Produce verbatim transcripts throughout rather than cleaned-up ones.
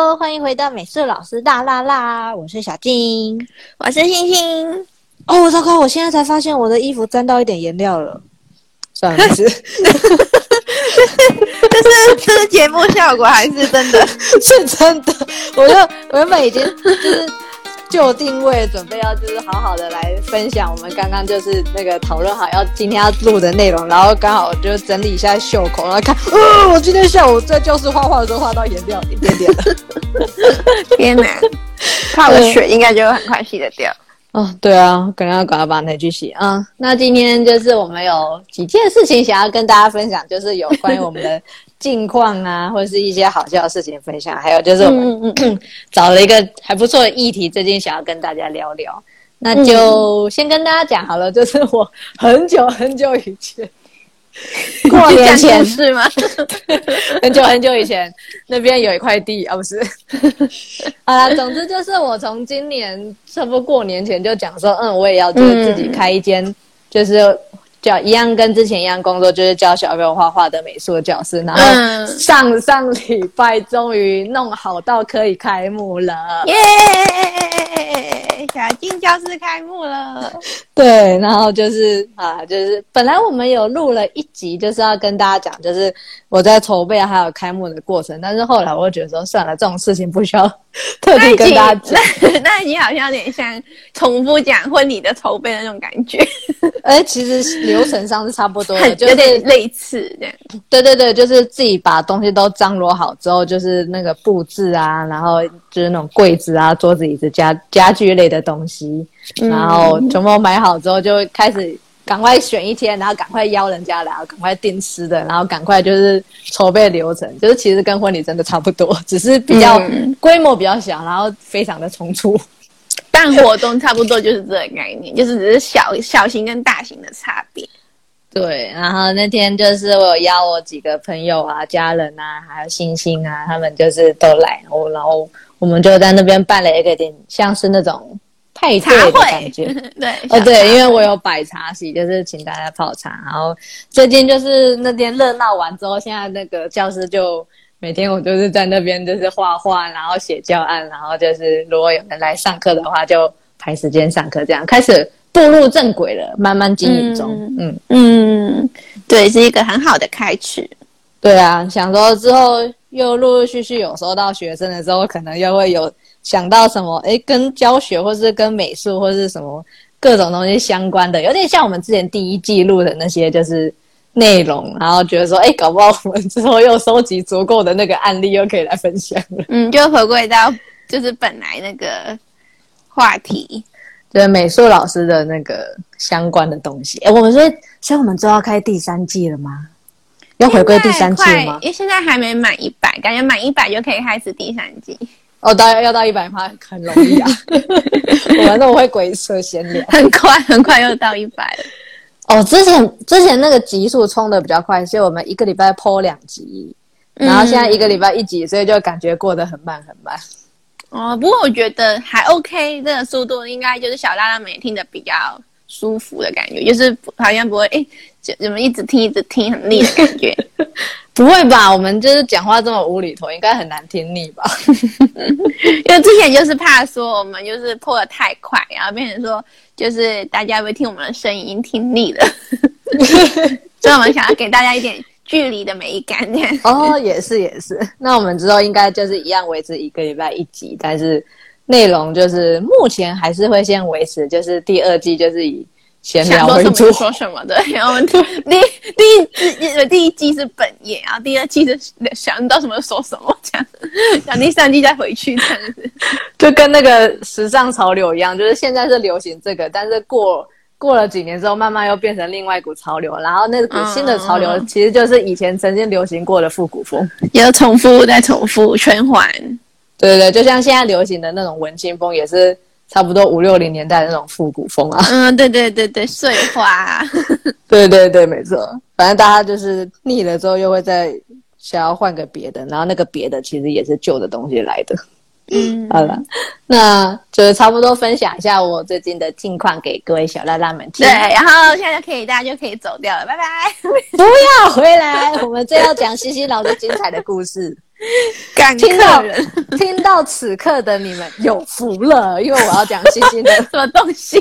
Hello， 欢迎回到美术老师大辣辣，我是小静， 我是星星。 哦，糟糕，我现在才发现我的衣服沾到一点颜料了。算了，没事。 这是这是节目效果还是真的？ 是真的。我就我原本已经就是就定位，准备要就是好好的来分享我们刚刚就是那个讨论好要今天要录的内容，然后刚好就整理一下袖口，然后看，哦，我今天下午在教室画画的时候画到颜料一点点的。 天哪，泡个水应该就很快洗得掉。 哦，对啊，可能要赶快把那去洗啊、嗯。那今天就是我们有几件事情想要跟大家分享，就是有关于我们的近况啊，或者是一些好笑的事情分享，还有就是我们、嗯嗯、找了一个还不错的议题，最近想要跟大家聊聊。那就先跟大家讲好了，就是我很久很久以前。过年前是吗？ 很久很久以前，那边有一块地啊，不是啊。总之就是我从今年差不多过年前就讲说，嗯，我也要就是自己开一间，嗯、就是教一样跟之前一样工作，就是教小朋友画画的美术教室。然后上、嗯、上礼拜终于弄好到可以开幕了， 耶！小静教室开幕了。 对，然后就是啊，就是本来我们有录了一集，就是要跟大家讲，就是我在筹备还有开幕的过程，但是后来我就觉得说，算了，这种事情不需要特地跟大家讲。 那, 那已经好像有点像重复讲婚礼的筹备的那种感觉。 哎，其实流程上是差不多的， 就是有点类似这样。对对对，就是自己把东西都张罗好之后，就是那个布置啊，然后就是那种柜子啊、桌子、椅子、家家具类的东西，然后全部买好之后，就开始赶快选一天，然后赶快邀人家来，然后赶快订吃的，然后赶快就是筹备流程，就是其实跟婚礼真的差不多，只是比较、嗯、规模比较小，然后非常的冲突。 办活动差不多就是这个概念，就是只是小小型跟大型的差别。 对，然后那天就是我有邀我几个朋友啊、家人啊，还有星星啊，他们就是都来，然后然后我们就在那边办了一个点，像是那种派对的感觉。 对， 哦对，因为我有摆茶席，就是请大家泡茶。然后最近就是那天热闹完之后，现在那个教室就每天我就是在那边就是画画，然后写教案，然后就是如果有人来上课的话，就排时间上课，这样开始步入正轨了，慢慢经营中。 嗯 嗯, 嗯，对，是一个很好的开始。 对啊，想说之后又陆陆续续有收到学生的时候，可能又会有想到什么，诶，跟教学或是跟美术或是什么各种东西相关的，有点像我们之前第一季录的那些就是内容，然后觉得说，诶，搞不好我们之后又收集足够的那个案例，又可以来分享了。 嗯，就回归到就是本来那个话题。 就是美术老师的那个相关的东西。诶，我们所以所以我们之后要开第三季了吗？要回归第三季了吗？ 因为现在还没满一百，感觉满一百就可以开始第三季。 哦，大概要到一百趴很容易啊。我们那么会鬼扯闲聊， 很快很快又到一百了。 哦，之前之前那个集数冲的比较快，所以我们一个礼拜 po 两集，然后现在一个礼拜一集，所以就感觉过得很慢很慢。 哦，不过我觉得还 OK， 这个速度应该就是小辣辣们也听得比较舒服的感觉，就是好像不会哎，怎么一直听一直听很腻的感觉。 不会吧？我们就是讲话这么无厘头，应该很难听腻吧？ 因为之前就是怕说我们就是破得太快，然后变成说就是大家会听我们的声音听腻了，所以我们想要给大家一点距离的美感。 哦，也是也是。那我们之后应该就是一样维持一个礼拜一集，但是内容就是目前还是会先维持，就是第二季就是以闲聊为主， 说什么的。然后第第一第一季是本业，然后第二季是想到什么说什么这样，然后第三季再回去这样子， 就跟那个时尚潮流一样，就是现在是流行这个，但是过过了几年之后，慢慢又变成另外一股潮流，然后那股新的潮流其实就是以前曾经流行过的复古风， 有重复再重复循环。 对对对，就像现在流行的那种文青风，也是差不多五六零年代的那种复古风啊。 嗯，对对对对，碎花、啊。对对对，没错。反正大家就是腻了之后，又会再想要换个别的，然后那个别的其实也是旧的东西来的。嗯，好了，那就是差不多分享一下我最近的近况给各位小辣辣们听。 对，然后现在就可以，大家就可以走掉了，拜拜。 不要回来，我们最要讲西西老师精彩的故事。 赶听到客人听到此刻的你们有福了，因为我要讲星星的什么东西？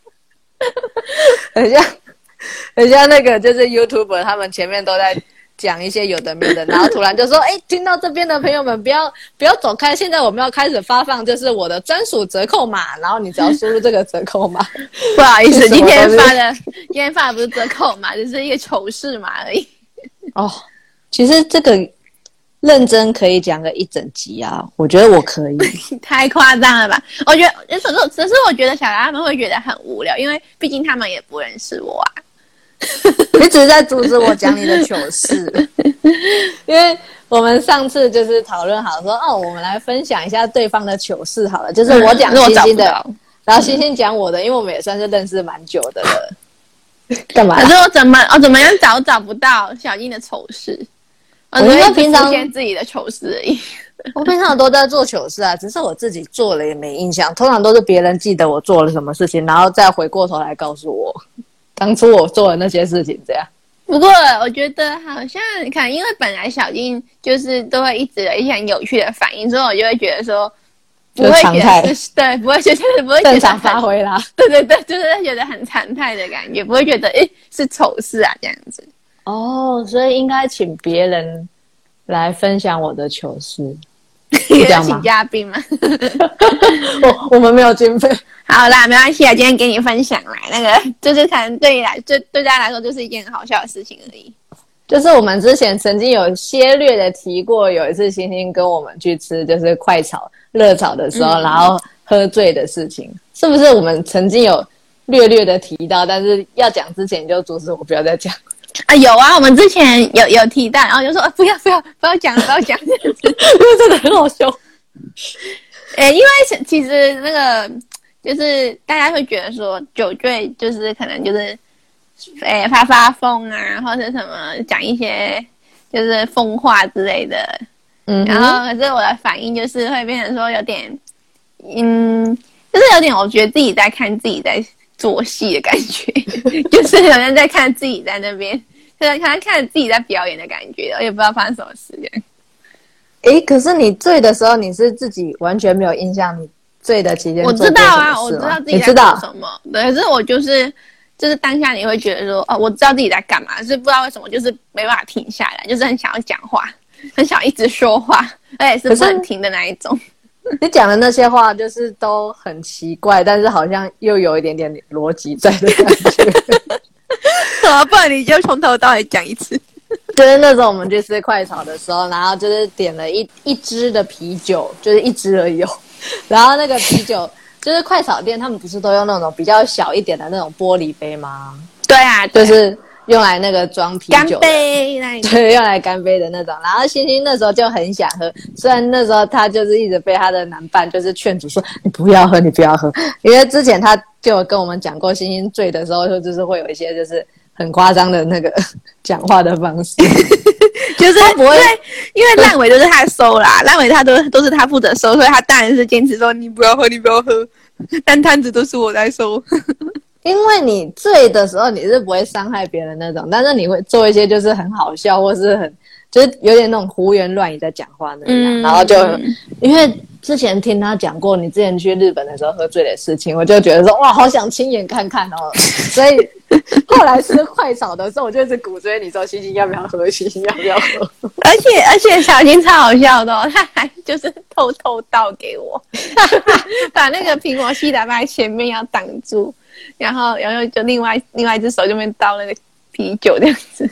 很像很像那个就是 YouTuber 他们前面都在讲一些有的没的，然后突然就说哎，听到这边的朋友们不要不要走开，现在我们要开始发放就是我的专属折扣码，然后你只要输入这个折扣码。 不好意思，今天发的今天发的不是折扣码，只是一个糗事码而已。 哦，其实这个认真可以讲个一整集啊，我觉得我可以。 太夸张了吧？我觉得，只是只是我觉得小孩他们会觉得很无聊，因为毕竟他们也不认识我啊。 你只是在阻止我讲你的糗事，因为我们上次就是讨论好说，哦，我们来分享一下对方的糗事好了，就是我讲星星的，嗯、然后星星讲我的，因为我们也算是认识蛮久的了。干嘛？ 可是我怎么我怎么样找找不到小英的糗事？我因为平常出现自己的糗事而已。 我平常都在做糗事啊，只是我自己做了也没印象，通常都是别人记得我做了什么事情，然后再回过头来告诉我当初我做的那些事情这样。 不过我觉得好像你看，因为本来小英就是都会一直有一些很有趣的反应，所以我就会觉得说不会觉得是对，不会觉得不会觉得正常发挥啦。 对对对，就是觉得很常态的感觉，不会觉得诶是丑事啊这样子。 哦，所以应该请别人来分享我的糗事。 要请嘉宾吗？ 我我们没有经费。 好啦，没关系啊，今天给你分享啦。那个就是可能对你来，对对大家来说就是一件很好笑的事情而已。 就是我们之前曾经有些略的提过，有一次星星跟我们去吃就是快炒热炒的时候、嗯，然后喝醉的事情，是不是我们曾经有略略的提到？但是要讲之前就阻止我不要再讲。 啊，有啊，我们之前有有提到，然后就说、啊、不要不要不要讲不要讲，因为真的很好笑。 诶，因为其实那个就是大家会觉得说酒醉就是可能就是诶发发疯啊，或者什么讲一些就是疯话之类的，嗯，然后可是我的反应就是会变成说有点，嗯，就是有点我觉得自己在看自己在做戏的感觉，就是好像在看自己在那边，就是看看自己在表演的感觉，我也不知道发生什么事这样。 诶，可是你醉的时候，你是自己完全没有印象，你醉的期间我知道啊，我知道自己在做什么，对，可是我就是就是当下你会觉得说，哦，我知道自己在干嘛，是不知道为什么，就是没办法停下来，就是很想要讲话，很想一直说话，而且是不能停的那一种。 你讲的那些话就是都很奇怪，但是好像又有一点点逻辑在的感觉。 好，不然你就从头到尾讲一次。 就是那时候我们去吃快炒的时候，然后就是点了一一支的啤酒，就是一支而已哦。然后那个啤酒就是快炒店，他们不是都用那种比较小一点的那种玻璃杯吗？ 对啊， 对啊，就是用来那个装啤酒的， 干杯那种， 对，用来干杯的那种。然后星星那时候就很想喝，虽然那时候他就是一直被他的男伴就是劝阻说你不要喝，你不要喝，因为之前他就有跟我们讲过，星星醉的时候就是会有一些就是很夸张的那个讲话的方式， 就是他不会，因为烂尾都是他收啦，烂尾他都都是他负责收，所以他当然是坚持说你不要喝，你不要喝，但摊子都是我在收。 因为你醉的时候你是不会伤害别人那种，但是你会做一些就是很好笑或是很就是有点那种胡言乱语在讲话那样、嗯、然后就因为之前听他讲过你之前去日本的时候喝醉的事情，我就觉得说哇好想亲眼看看哦，所以后来吃快炒的时候我就一直鼓吹你说星星要不要喝，星星要不要喝， 而且而且小金超好笑的哦，他还就是偷偷倒给我把那个苹果西打放在前面要挡住，然后然后就另外另外一只手就边倒那个啤酒这样子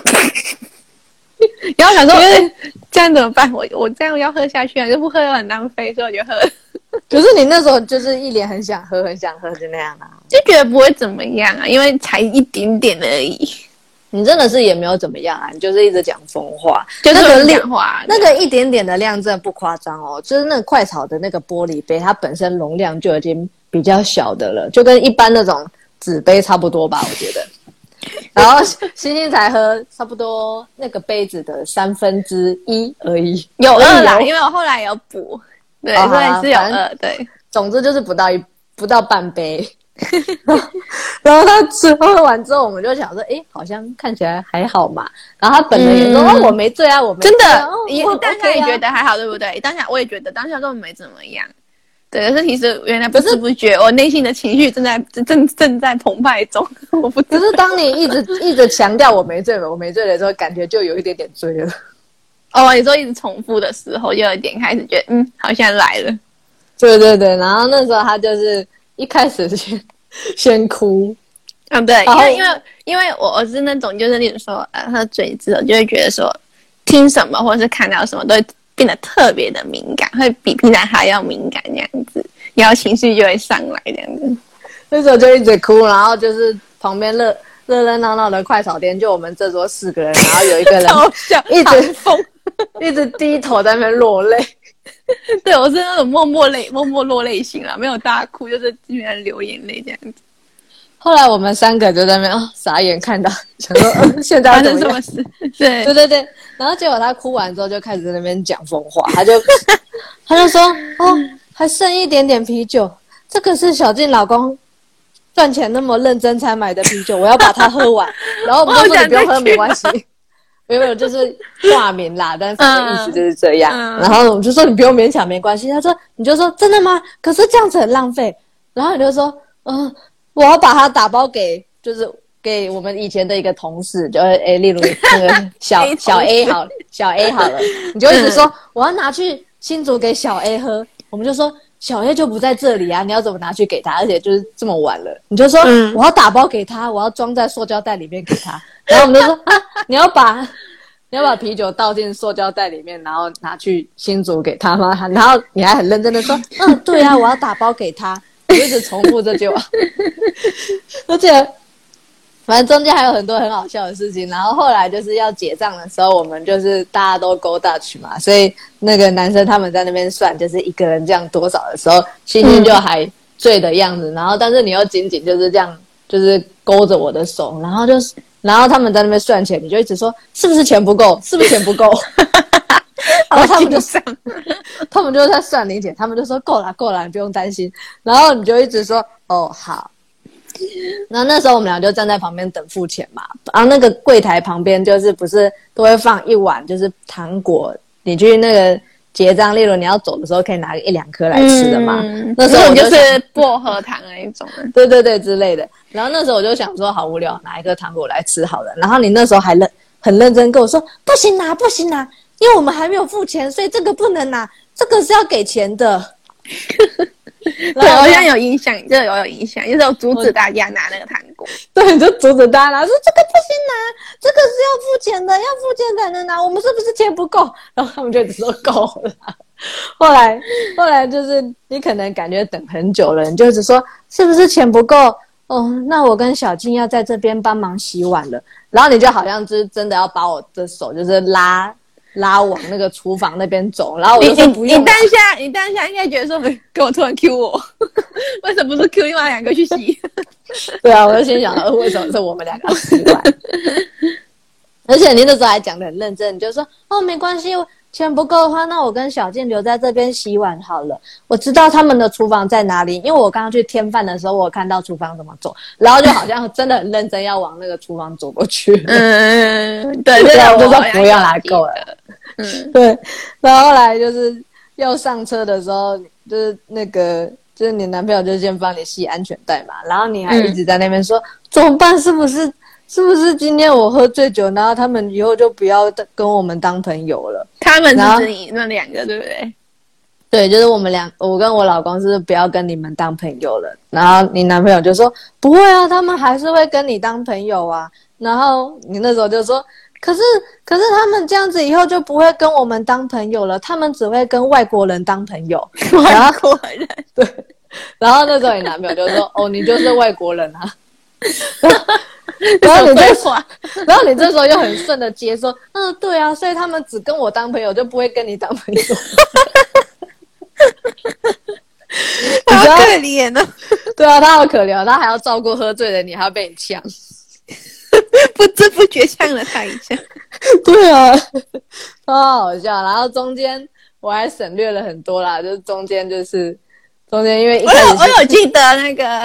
然后想说欸这样怎么办，我我这样要喝下去啊，就不喝又很浪费，所以我就喝了。 可是你那时候就是一脸很想喝很想喝就那样啊， 就觉得不会怎么样啊，因为才一点点而已。 你真的是也没有怎么样啊，你就是一直讲疯话， 就是那个量话， 那个一点点的量真的不夸张哦，就是那个快炒的那个玻璃杯，它本身容量就已经比较小的了，就跟一般那种纸杯差不多吧，我觉得。然后星星才喝差不多那个杯子的三分之一而已， 有二啦，因为我后来有补，对，所以是有二，对。 总之就是不到一不到半杯， 然后他吃喝完之后，我们就想说，哎，好像看起来还好嘛。然后他本人也说，嗯、哦，我没醉啊，我没醉、啊、 真的， 哦、 你我当下也觉得还好，对不对？当下我也觉得当下根本没怎么样。对，可是其实原来不知不觉，我内心的情绪正在正正在澎湃中。我不只是当你一直一直强调我没醉，我没醉的时候，感觉就有一点点醉了。 哦，你说一直重复的时候，就有点开始觉得，嗯，好像来了。 对对对，然后那时候他就是一开始先先哭， 嗯，对，因为因为因为我我是那种就是例如说，呃，喝醉之后就会觉得说，听什么或者是看到什么都会变得特别的敏感，会比平常还要敏感这样子，然后情绪就会上来这样子。 那时候就一直哭，然后就是旁边热热热闹闹的快炒店，就我们这桌四个人，然后有一个人一直疯，一直低头在那边落泪。 对，我是那种默默泪、默默落泪型啦，没有大哭，就是居然流眼泪这样子。 后来我们三个就在那边哦傻眼看到，想说、呃、现在发生什么事？对对对对，然后结果他哭完之后就开始在那边讲疯话，他就他就说哦还剩一点点啤酒，这个是小静老公赚钱那么认真才买的啤酒，我要把它喝完。然后我们就说你不用喝没关系，没有就是化名啦，但是他的意思就是这样。嗯、然后我就说你不用勉强没关系，他说你就说真的吗？可是这样子很浪费。然后你就说嗯。呃我要把它打包给，就是给我们以前的一个同事，就诶，例如那个小小 A 好，小 A 好了，你就一直说、嗯、我要拿去新竹给小 A 喝，我们就说小 A 就不在这里啊，你要怎么拿去给他？而且就是这么晚了，你就说、嗯、我要打包给他，我要装在塑胶袋里面给他，然后我们就说啊，你要把你要把啤酒倒进塑胶袋里面，然后拿去新竹给他吗？然后你还很认真的说，嗯，对啊，我要打包给他。我一直重复这句话，而且反正中间还有很多很好笑的事情。然后后来就是要结账的时候，我们就是大家都 go Dutch 嘛，所以那个男生他们在那边算，就是一个人这样多少的时候，心情就还醉的样子。然后但是你又紧紧就是这样，就是勾着我的手，然后就是然后他们在那边算钱，你就一直说是不是钱不够，是不是钱不够。然后他们就他们就在算零钱，他们就说够了够了，你不用担心。然后你就一直说哦好。然后那时候我们俩就站在旁边等付钱嘛，然后那个柜台旁边就是不是都会放一碗就是糖果，你去那个结账，例如你要走的时候可以拿一两颗来吃的嘛。嗯、那时候我 就, 就是薄荷糖那一种的， 对对对之类的。然后那时候我就想说好无聊，拿一颗糖果来吃好了。然后你那时候还认很认真跟我说不行拿不行拿。因为我们还没有付钱，所以这个不能拿，这个是要给钱的。 对，好像有影响，就有有影响，就是有阻止大家拿那个糖果。 对，就阻止大家拿，说这个不行拿，这个是要付钱的，要付钱才能拿。我们是不是钱不够？然后他们就只说够了。后来，后来就是你可能感觉等很久了，你就只说是不是钱不够？哦，那我跟小静要在这边帮忙洗碗了。然后你就好像就是真的要把我的手就是拉。拉往那个厨房那边走，然后我就说不用。 你当下，你当下应该觉得说，跟我突然 Q 我，为什么不是 Q 另外两个去洗？ 对啊，我就心想，呃，为什么是我们两个洗碗？而且你那时候还讲得很认真，你就说哦，没关系，钱不够的话，那我跟小静留在这边洗碗好了。我知道他们的厨房在哪里，因为我刚刚去添饭的时候，我看到厨房怎么走，然后就好像真的很认真要往那个厨房走过去。 嗯，对， 对啊，我就说不要来够了。嗯，对。然后后来就是要上车的时候，就是那个就是你男朋友就先帮你系安全带嘛，然后你还一直在那边说、嗯、怎么办？是不是是不是今天我喝醉酒，然后他们以后就不要跟我们当朋友了？ 他们是指你那两个对不对？ 对，就是我们两，我跟我老公是不要跟你们当朋友了。然后你男朋友就说不会啊，他们还是会跟你当朋友啊。然后你那时候就说可是可是他们这样子以后就不会跟我们当朋友了，他们只会跟外国人当朋友。 外国人对，然后那时候你男朋友就说哦，你就是外国人啊。然后你这然后你这时候又很顺的接说嗯对啊，所以他们只跟我当朋友，就不会跟你当朋友。 好可怜哦。 对啊，他好可怜，他还要照顾喝醉的你，还要被你呛。 不知不觉呛了他一下。 对啊，超好笑。然后中间我还省略了很多啦，就是中间就是中间因为一开始我有我有记得那个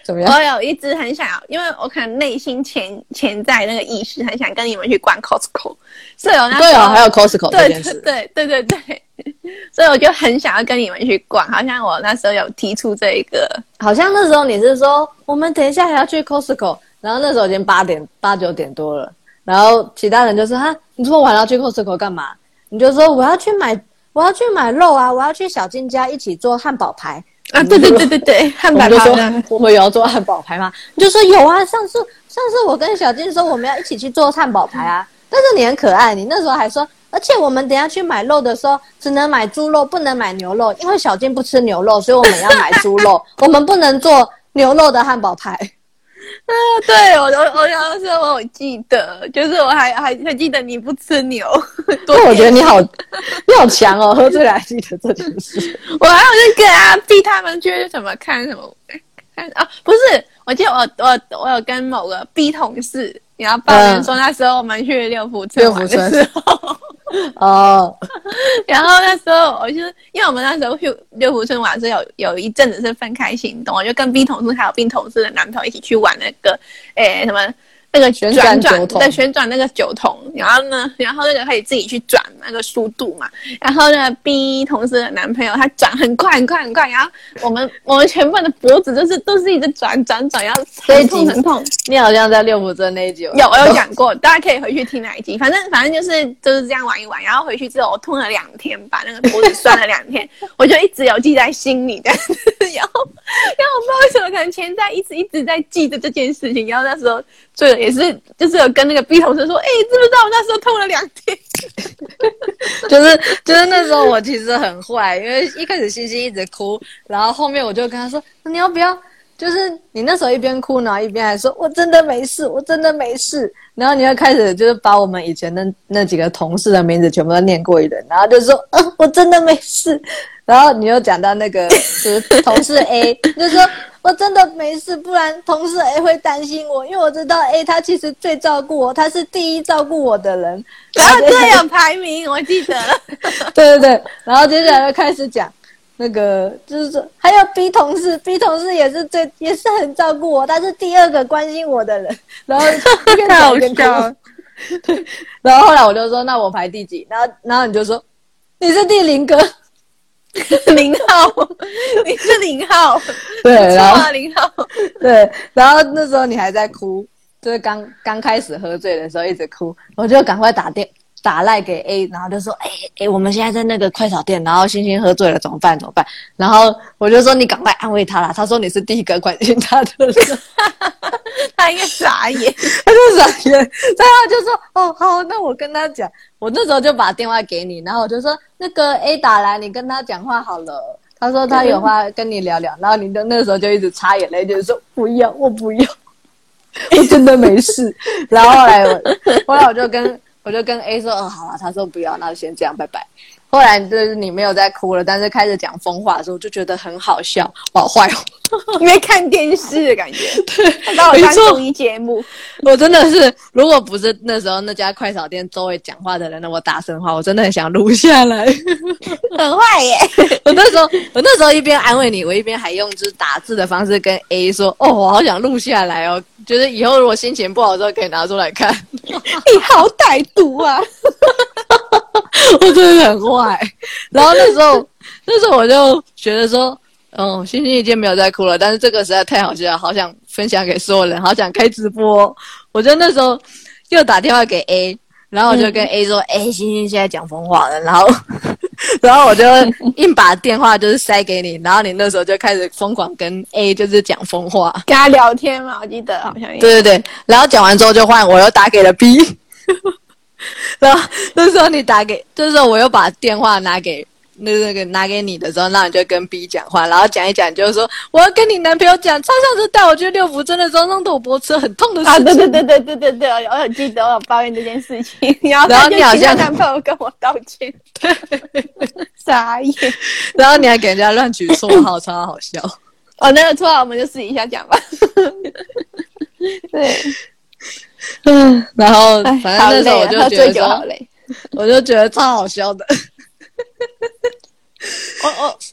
怎么样？ 我有一直很想要，因为我可能内心潜潜在那个意识很想跟你们去逛 Costco， 所以我那时候对哦，还有 Costco 这件事， 对对对对对，所以我就很想要跟你们去逛，好像我那时候有提出这一个， 好像那时候你是说我们等一下还要去 Costco， 然后那时候已经八点八九点多了，然后其他人就说哈，你这么晚要去 Costco 干嘛？你就说我要去买我要去买肉啊，我要去小金家一起做汉堡排。 啊，对对对对对，汉堡排。我们就说我们有要做汉堡排吗？你就说有啊，上次上次我跟小金说我们要一起去做汉堡排啊，但是你很可爱，你那时候还说，而且我们等一下去买肉的时候只能买猪肉，不能买牛肉，因为小金不吃牛肉，所以我们要买猪肉，我们不能做牛肉的汉堡排。 啊，对我我我要说，我有记得，就是我还还还记得你不吃牛， 对，我觉得你好你好强哦，喝醉了还记得这件事。 我还有那个啊，逼他们去什么看什么看啊，不是，我记得我我我有跟某个 B 同事，然后抱怨说那时候我们去六福村玩的时候。 哦， 然后那时候我就是因为我们那时候去六福村玩是有有一阵子是分开行动，我就跟 B 同事还有 B 同事的男朋友一起去玩那个诶什么那个旋转转酒桶， 对，旋转那个酒桶，然后呢，然后那个可以自己去转那个速度嘛，然后那个 B 同事的男朋友他转很快很快很快，然后我们我们全部的脖子就是都是一直转转转，然后很痛很痛。 你好像在六福村那一集有有我有讲过，大家可以回去听那一集。反正反正就是就是这样玩一玩，然后回去之后我痛了两天，把那个脖子酸了两天，我就一直有记在心里的。然后然后我不知道为什么，可能前在一直一直在记着这件事情，然后那时候做的也是就是有跟那个 B 同事说，哎、欸，知不知道我那时候痛了两天？ 就是就是那时候我其实很坏，因为一开始星星一直哭，然后后面我就跟他说，你要不要？就是你那时候一边哭，然后一边还说我真的没事，我真的没事，然后你就开始就是把我们以前的那几个同事的名字全部都念过一轮，然后就说呃我真的没事，然后你又讲到那个就是同事 A 就说我真的没事，不然同事 A 会担心我，因为我知道 A 他其实最照顾我，他是第一照顾我的人， 然后这有排名我记得了。 对对对，然后接下来就开始讲那个就是说，还有 B 同事 ，B 同事也是最也是很照顾我，他是第二个关心我的人。然后越讲越哭。对，然后后来我就说，那我排第几？然后然后你就说你是第零个， 零号，你是零号。 对，然后零号， 对，然后那时候你还在哭，就是刚刚开始喝醉的时候一直哭，我就赶快打电。打赖给 A， 然后就说，哎、欸、哎、欸，我们现在在那个快炒店，然后星星喝醉了，怎么办？怎么办？然后我就说，你赶快安慰他啦。他说你是第一个关心他的人， 他应该傻眼， 他就傻眼。然后就说，哦好，那我跟他讲。我那时候就把电话给你，然后我就说，那个 A 打来，你跟他讲话好了。他说他有话跟你聊聊，然后你就那时候就一直擦眼泪，就是说不要，我不要，我真的没事。然后后来我，后来我就跟。我就跟 A 说，哦，好了，他说不要，那就先这样，拜拜。后来就是你没有再哭了，但是开始讲疯话的时候，我就觉得很好笑，我好坏哦， 因为看电视的感觉， 对， 他把我当综艺节目。 我真的是，如果不是那时候那家快炒店周围讲话的人那么大声话，我真的很想录下来， 很坏耶。 我那时候，我那时候一边安慰你，我一边还用就是打字的方式跟 A 说，哦，我好想录下来哦，就是以后如果心情不好的时候可以拿出来看。 你好歹毒啊！ 我真的很坏。然后那时候，那时候我就觉得说，嗯，星星已经没有在哭了，但是这个实在太好笑了，好想分享给所有人，好想开直播。我就那时候又打电话给 A， 然后我就跟 A 说，哎、嗯欸，星星现在讲疯话了，然后，然后我就硬把电话就是塞给你，然后你那时候就开始疯狂跟 A 就是讲疯话， 跟他聊天嘛，我记得好像。 对对对，然后讲完之后就换我又打给了 B。然后那时候你打给，这时候我又把电话拿给那那个拿给你的时候，那你就跟 B 讲话，然后讲一讲，就是说我要跟你男朋友讲，他上次带我去六福村的时候，让豆博吃很痛的事情。 啊，对对对对对对对，我有记得，我有抱怨这件事情，然后然后你好像男朋友跟我道歉，对，傻眼。 然后你还给人家乱取绰号，超好笑。 哦，那个绰号我们就私底下讲吧。对。 嗯，然后反正那时候我就觉得说， 好累， 我就觉得超好笑的。 我我哎，后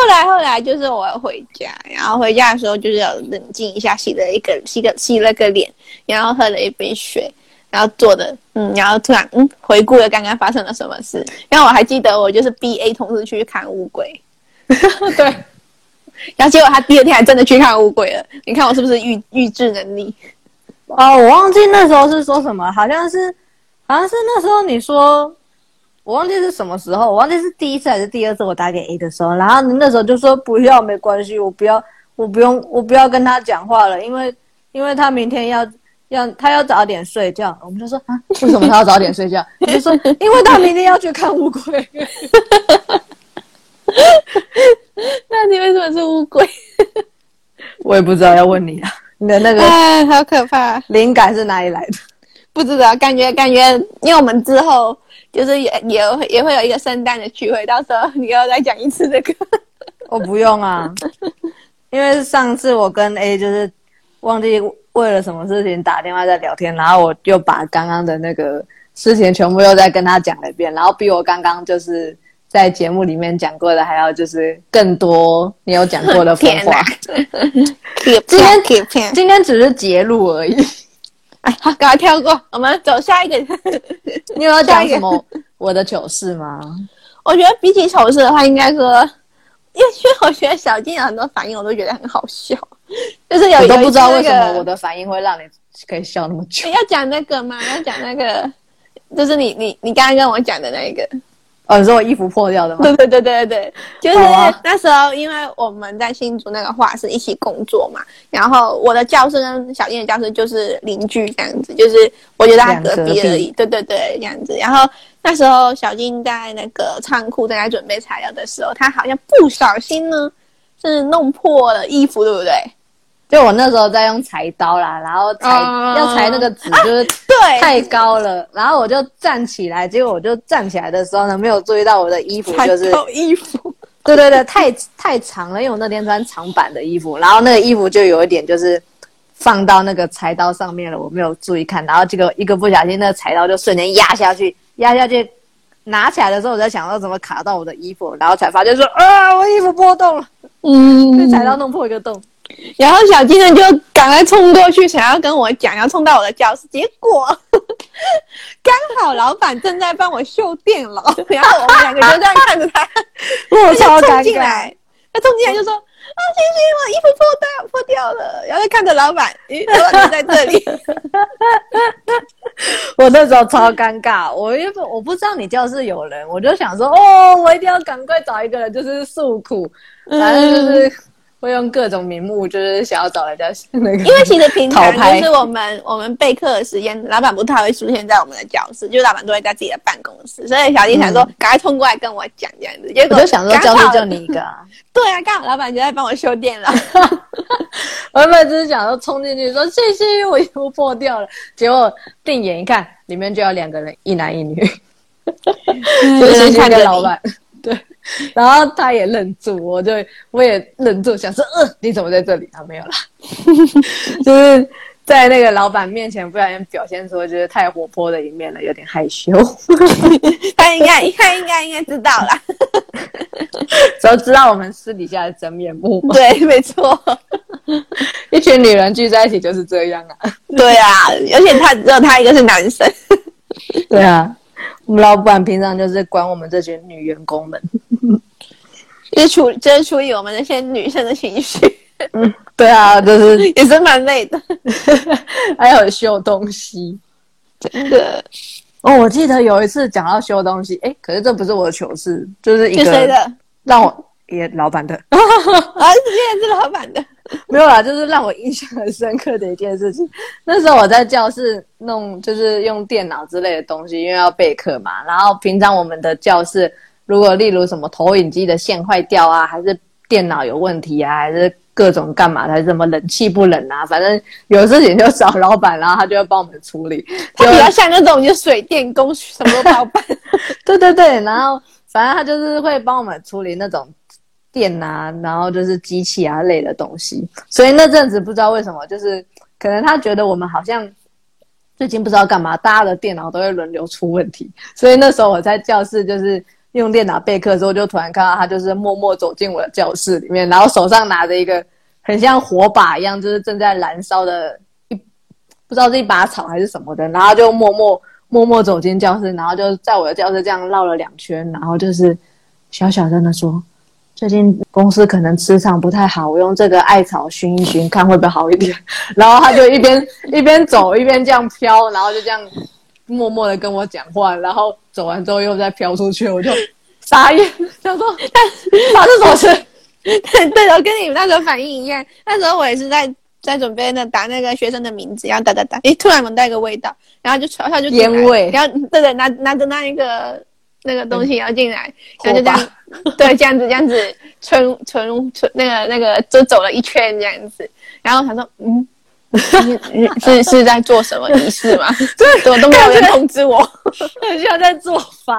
来后来就是我回家，然后回家的时候就是要冷静一下，洗了一个洗个洗了个脸，然后喝了一杯水，然后坐的嗯，然后突然嗯回顾了刚刚发生了什么事。然后我还记得我就是 B A 同事去看乌龟， 对， 然后结果他第二天还真的去看乌龟了。你看我是不是预预知能力？ 哦，我忘记那时候是说什么，好像是好像是那时候你说。我忘记是什么时候，我忘记是第一次还是第二次我打给 A 的时候，然后你那时候就说不要，没关系，我不要，我不用，我不要跟他讲话了，因为因为他明天要要他要早点睡觉。我们就说啊，为什么他要早点睡觉？你就说因为他明天要去看乌龟。 那你为什么是乌龟？ 我也不知道，要问你啊，你的那个哎，好可怕， 灵感是哪里来的？ 不知道，感觉感觉，因为我们之后。就是也也也会有一个圣诞的聚会，到时候你要再讲一次这个。 我不用啊，因为上次我跟 A 就是忘记为了什么事情打电话在聊天，然后我就把刚刚的那个事情全部又再跟他讲了一遍，然后比我刚刚就是在节目里面讲过的还要就是更多你有讲过的疯话。今天今天只是节录而已。 哎，好，赶快跳过，我们走下一个。 你有要讲什么我的糗事吗？ 我觉得比起糗事的话，应该说，因为因为我觉得小金有很多反应，我都觉得很好笑。就是有我都不知道为什么我的反应会让你可以笑那么久。 要讲那个吗？要讲那个，就是你你你刚刚跟我讲的那个。 哦，你说我衣服破掉的吗？ 对对对对对，就是那时候，因为我们在新竹那个画室一起工作嘛，然后我的教室跟小丁的教室就是邻居这样子，就是我觉得他隔壁而已。对对对，这样子。然后那时候小丁在那个仓库正在准备材料的时候，他好像不小心呢是弄破了衣服，对不对？ 就我那时候在用裁刀啦，然后裁、uh, 要裁那个纸就是对太高了、啊，然后我就站起来，结果我就站起来的时候呢，没有注意到我的衣服就是衣服， 对对对，太太长了，因为我那天穿长版的衣服，然后那个衣服就有一点就是放到那个裁刀上面了，我没有注意看，然后结果一个不小心，那个裁刀就瞬间压下去，压下去拿起来的时候，我在想到怎么卡到我的衣服，然后才发现说啊，我衣服破洞了，嗯，被裁刀弄破一个洞。 然后小金人就赶快冲过去，想要跟我讲，要冲到我的教室，结果刚好老板正在帮我修电脑，然后我们两个就这样看着他， 我超尴尬。他冲进来就说：“啊，星星，我衣服破掉破掉了。”然后看着老板，咦，老板在这里。 我那时候超尴尬，我因为我不知道你教室有人，我就想说，哦，我一定要赶快找一个人，就是诉苦，反正就是。嗯会用各种名目，就是想要找人家那个， 因为其实平常就是我们我们备课的时间，老板不太会出现在我们的教室，就是老板都会在自己的办公室，所以小弟想说，赶、嗯、快冲过来跟我讲这样子。结果我就想说，教室就你一个、啊。 对啊，刚好老板就在帮我修电脑。 我原本只是想说冲进去说谢谢，我衣服破掉了，结果定眼一看，里面就有两个人，一男一女，就是看着老板，对。然后他也愣住，我就我也愣住，想说，呃，你怎么在这里？他、啊、没有啦，就是在那个老板面前不小心表现出就是太活泼的一面了，有点害羞。 他应该他应该应该知道啦， 都知道我们私底下的真面目。 对，没错， 一群女人聚在一起就是这样啊。 对啊，而且他只有他一个是男生。 对啊。我们老板平常就是管我们这群女员工们， 就是处就是处理我们那些女生的情绪。 嗯，对啊，就是也是蛮累的， 还有修东西， 真的。 哦，我记得有一次讲到修东西，哎，可是这不是我的糗事，就是一个谁的？ 让我也老板的啊，也是老板的。 没有啦，就是让我印象很深刻的一件事情。那时候我在教室弄，就是用电脑之类的东西，因为要备课嘛。然后平常我们的教室，如果例如什么投影机的线坏掉啊，还是电脑有问题啊，还是各种干嘛，还是什么冷气不冷啊，反正有事情就找老板，然后他就会帮我们处理。 他比较像那种就水电工什么都包办。 对对对，然后反正他就是会帮我们处理那种电啊，然后就是机器啊类的东西。所以那阵子不知道为什么，就是可能他觉得我们好像最近不知道干嘛，大家的电脑都会轮流出问题。所以那时候我在教室就是用电脑备课的时候，就突然看到他就是默默走进我的教室里面，然后手上拿着一个很像火把一样，就是正在燃烧的一不知道是一把草还是什么的，然后就默默默默走进教室，然后就在我的教室这样绕了两圈，然后就是小小声的说，最近公司可能磁场不太好，我用这个艾草熏一熏，看会不会好一点。然后他就一边一边走一边这样飘，然后就这样默默的跟我讲话，然后走完之后又再飘出去，我就傻眼，想说发生什么事？ 对对，我跟你们那时候反应一样，那时候我也是在在准备那打那个学生的名字，然后打打打，诶，突然闻到一个味道，然后就悄悄就烟味， 然后对对，拿拿着那一个那个东西要进来，然后就这样，对，这样子这样子吹吹吹那个那个就走了一圈这样子，然后他说，嗯。是是在做什么仪式吗？对，怎么都没有人通知我， 很像在做法。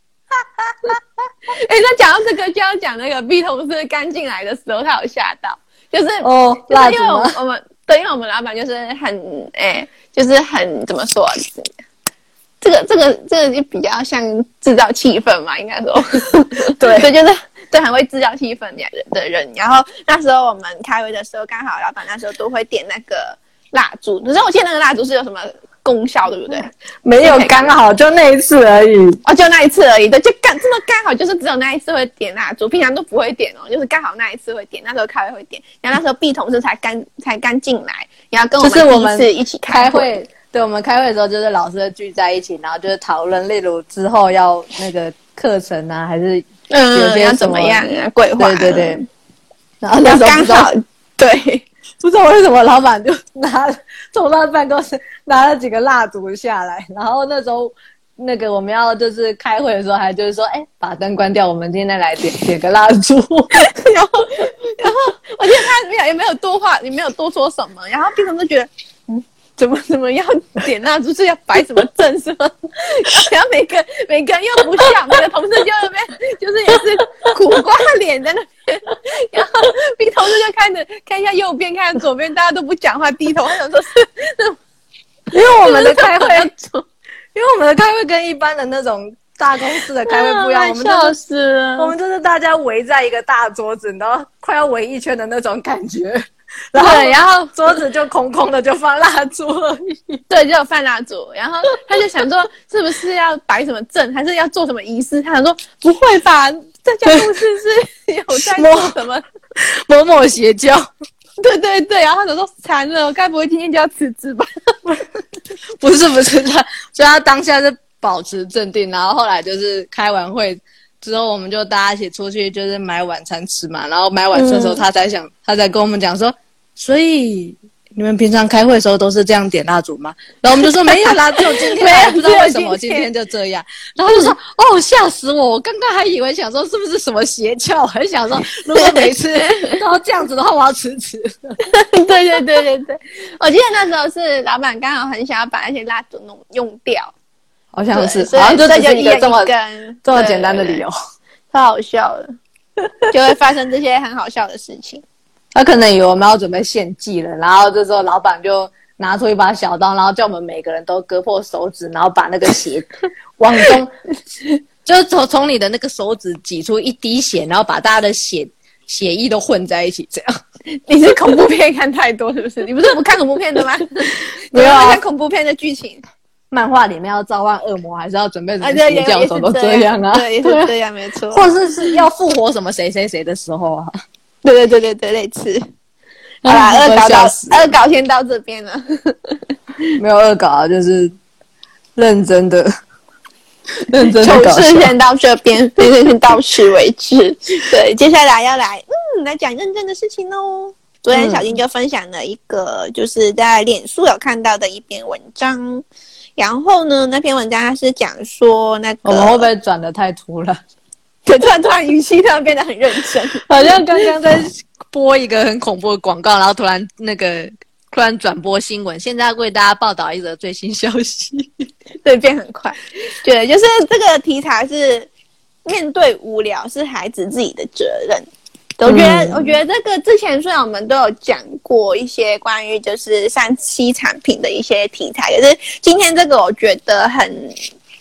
哎、欸，那讲到这个，就要讲那个 B 同事刚进来的时候，他有吓到，就是哦， 就是因为我们我们对，因为我们老板就是很哎、欸，就是很怎么说，这个这个这个就比较像制造气氛嘛，应该说，对，对，就是对很会制造气氛的人。然后那时候我们开会的时候，刚好老板那时候都会点那个蜡烛，可是我记得那个蜡烛是有什么功效，对不对？ 没有，刚好就那一次而已。 哦，就那一次而已。对，就刚真的刚好就是只有那一次会点蜡烛，平常都不会点哦，就是刚好那一次会点。那时候开会会点，然后那时候 B 同事才刚才刚进来，然后跟我们第一次一起开会。 就是对，我们开会的时候就是老师聚在一起，然后就是讨论，例如之后要那个课程啊，还是有些要怎么样啊，规划。 对对对。然后那时候刚好对， 不知道为什么老板就拿从他办公室拿了几个蜡烛下来，然后那时候那个我们要就是开会的时候，还就是说，哎，把灯关掉，我们今天来点点个蜡烛。 然后然后我记得他没有也没有多话，也没有多说什么，然后 B 同事觉得，嗯。怎么怎么要点蜡烛是要摆什么阵是吗？然后每个每个人又不笑，每个同事就那边就是也是苦瓜脸在那边，然后 B 同事就看着看一下右边，看左边，大家都不讲话，低头，想说是那种， 因为我们的开会，因为我们的开会跟一般的那种大公司的开会不一样，我们笑死了， 我们就是大家围在一个大桌子，然后快要围一圈的那种感觉。然后，然后桌子就空空的，就放蜡烛而已。 对，就有放蜡烛。然后他就想说，是不是要摆什么阵，还是要做什么仪式？他想说，不会吧，这家公司是有在做什么某某邪教。 对对对，然后他想说，惨了，我该不会今天就要辞职吧？ 不是不是，他所以他当下是保持镇定，然后后来就是开完会之后，我们就大家一起出去，就是买晚餐吃嘛。然后买晚餐的时候，嗯、他才想，他才跟我们讲说，所以你们平常开会的时候都是这样点蜡烛吗？然后我们就说没有啦，只有今天，没有，不知道为什么今天就这样。然后就说、嗯、哦，吓死我！我刚刚还以为想说是不是什么邪教，还想说如果每次都要这样子的话，我要辞职。 对对对对对，我记得那时候是老板刚好很想要把那些蜡烛弄用掉。 好像是，好像就只是一个这么这么简单的理由， 太好笑了，就会发生这些很好笑的事情。 他可能以为我们要准备献祭了，然后这时候老板就拿出一把小刀，然后叫我们每个人都割破手指，然后把那个血往中，就是从从你的那个手指挤出一滴血，然后把大家的血血液都混在一起，这样。 你是恐怖片看太多是不是？你不是不看恐怖片的吗？ 没有啊， 看恐怖片的剧情。 漫画里面要召唤恶魔，还是要准备什么邪教，什么都这样啊？ 对，也是这样，没错。 或者是要复活什么谁谁谁的时候啊？ 对对对对对，类似。好啦，恶搞到恶搞先到这边了。 没有恶搞啊，就是认真的，认真的搞笑。 糗事先到这边，对对，到此为止。对，接下来要来嗯来讲认真的事情喽。昨天小金就分享了一个，就是在脸书有看到的一篇文章。然后呢，那篇文章它是讲说那个我们会不会转得太突然？ 对，突然突然语气突然变得很认真， 好像刚刚在播一个很恐怖的广告，然后突然那个突然转播新闻，现在为大家报道一则最新消息。 对，变很快。对，就是这个题材是面对无聊是孩子自己的责任。我觉得，嗯、我觉得这个之前虽然我们都有讲过一些关于就是三C产品的一些题材，可是今天这个我觉得很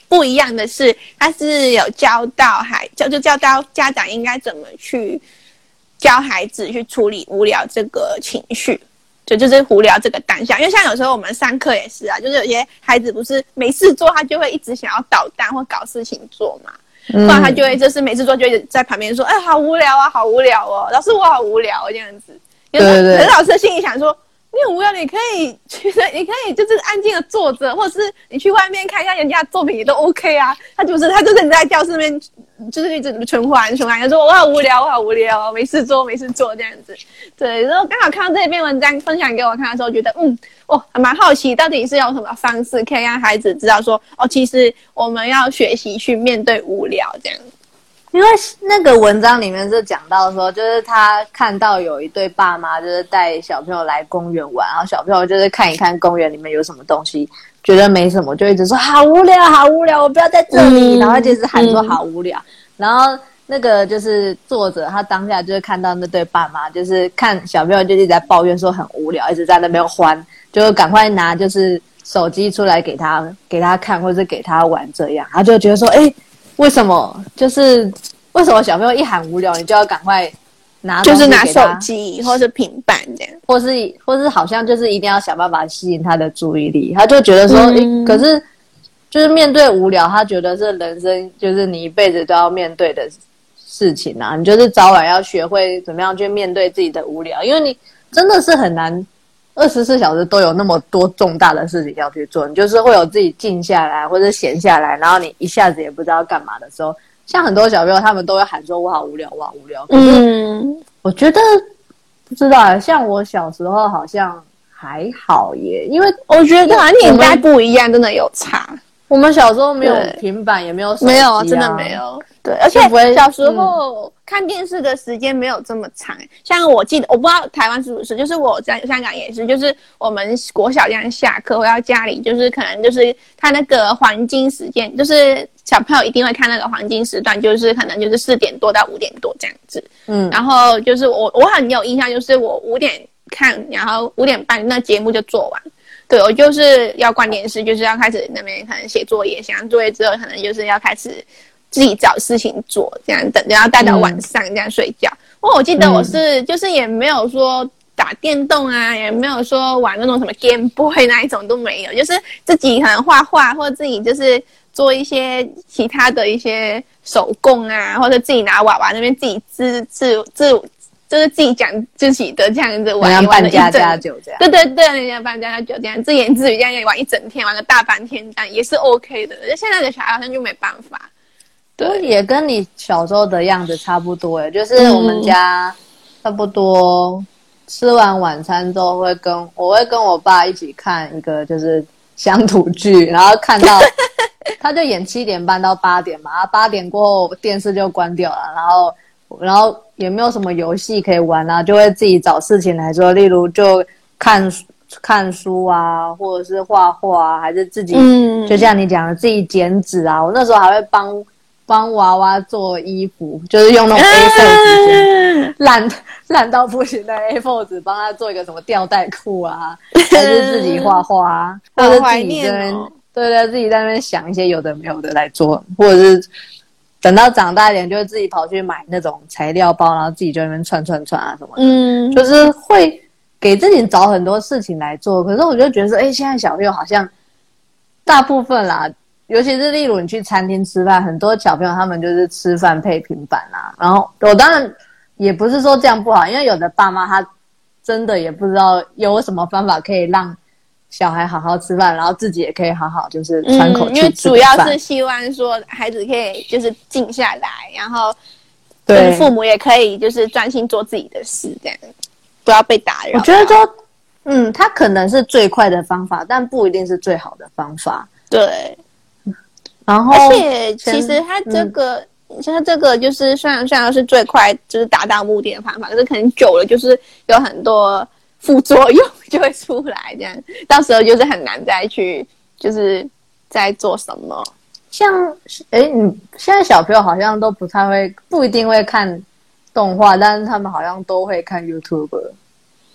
不一样的是，他是有教导孩就就教导家长应该怎么去教孩子去处理无聊这个情绪。就就是无聊这个当下，因为像有时候我们上课也是啊，就是有些孩子不是没事做，他就会一直想要捣蛋或搞事情做嘛，不然他就会就是没事做，就会在旁边说，哎，好无聊啊，好无聊哦，老师我好无聊、哦、这样子。有时候可是老师心里想说，你很无聊，你可以去，你可以就是安静的坐着，或者是你去外面看一下人家的作品也都 OK 啊。他就是他就是你在教室里面就是一直循环循环，他说我好无聊，我好无聊，没事做没事做这样子。对，然后刚好看到这篇文章分享给我看的时候，觉得嗯，我还蛮好奇，到底是用什么方式可以让孩子知道说，哦，其实我们要学习去面对无聊这样子。 因为那个文章里面是讲到说，就是他看到有一对爸妈就是带小朋友来公园玩，然后小朋友就是看一看公园里面有什么东西，觉得没什么，就一直说好无聊好无聊，我不要在这里、嗯、然后就是喊说好无聊、嗯、然后那个就是作者他当下就是看到那对爸妈就是看小朋友就一直在抱怨说很无聊，一直在那边欢，就赶快拿就是手机出来给他给他看或者给他玩这样，他就觉得说哎，为什么就是为什么小朋友一喊无聊你就要赶快拿东西给他， 就是拿手机或是平板这样， 或是或是好像就是一定要想办法吸引他的注意力，他就觉得说、嗯、可是就是面对无聊他觉得是人生就是你一辈子都要面对的事情啊，你就是早晚要学会怎么样去面对自己的无聊，因为你真的是很难二十四小时都有那么多重大的事情要去做，你就是会有自己静下来或者闲下来，然后你一下子也不知道干嘛的时候，像很多小朋友他们都会喊说我好无聊我好无聊，可是我觉得不知道，像我小时候好像还好耶，因为我觉得啊年代不一样真的有差， 我们小时候没有平板也没有手机、啊、 没有真的没有，对，而且小时候看电视的时间没有这么长、嗯、像我记得我不知道台湾是不是，就是我在香港也是，就是我们国小这样下课回到家里，就是可能就是看那个黄金时间，就是小朋友一定会看那个黄金时段，就是可能就是四点多到五点多这样子，嗯，然后就是我我很有印象，就是我五点看，然后五点半那节目就做完，对，我就是要关电视，就是要开始那边可能写作业，写完作业之后可能就是要开始自己找事情做，这样等着要带到晚上这样睡觉。因为我记得我是、嗯、就是也没有说打电动啊，也没有说玩那种什么 Game Boy 那一种都没有，就是自己可能画画或者自己就是做一些其他的一些手工啊，或者自己拿娃娃那边自己自自自就是自己讲自己的这样子玩一玩一整， 扮家家酒这样， 对对对，人家扮家家酒这样自言自语这样玩一整天，玩个大半天，但也是 OK 的。现在的小孩好像就没办法。 对，也跟你小时候的样子差不多耶，就是我们家差不多吃完晚餐之后会跟我会跟我爸一起看一个就是乡土剧，然后看到他就演七点半到八点嘛，八点过后电视就关掉了，然后然后也没有什么游戏可以玩啊，就会自己找事情来做，例如就看看书啊，或者是画画啊，还是自己、嗯、就像你讲的自己剪纸啊，我那时候还会帮帮娃娃做衣服，就是用那种 A 四 纸剪烂烂到不行的 A 四 纸帮他做一个什么吊带裤啊，还是自己画画啊，或者自己在那边、哦、对对，自己在那边想一些有的没有的来做，或者是等到长大一点就会自己跑去买那种材料包，然后自己就在那边串串串啊什么的，嗯，就是会给自己找很多事情来做。可是我就觉得说，哎，现在小朋友好像大部分啦，尤其是例如你去餐厅吃饭，很多小朋友他们就是吃饭配平板啊。然后我当然也不是说这样不好，因为有的爸妈他真的也不知道有什么方法可以让小孩好好吃饭，然后自己也可以好好就是喘口气、嗯、 因为主要是希望说孩子可以就是静下来，然后对父母也可以就是专心做自己的事，这样不要被打扰。 我觉得说嗯，它可能是最快的方法，但不一定是最好的方法。 对， 然后而且其实它这个、嗯、像这个就是虽然虽然是最快就是达到目的的方法，可是可能久了就是有很多副作用就会出来，这样到时候就是很难再去就是再做什么。 像诶你现在小朋友好像都不太会，不一定会看动画，但是他们好像都会看 YouTube。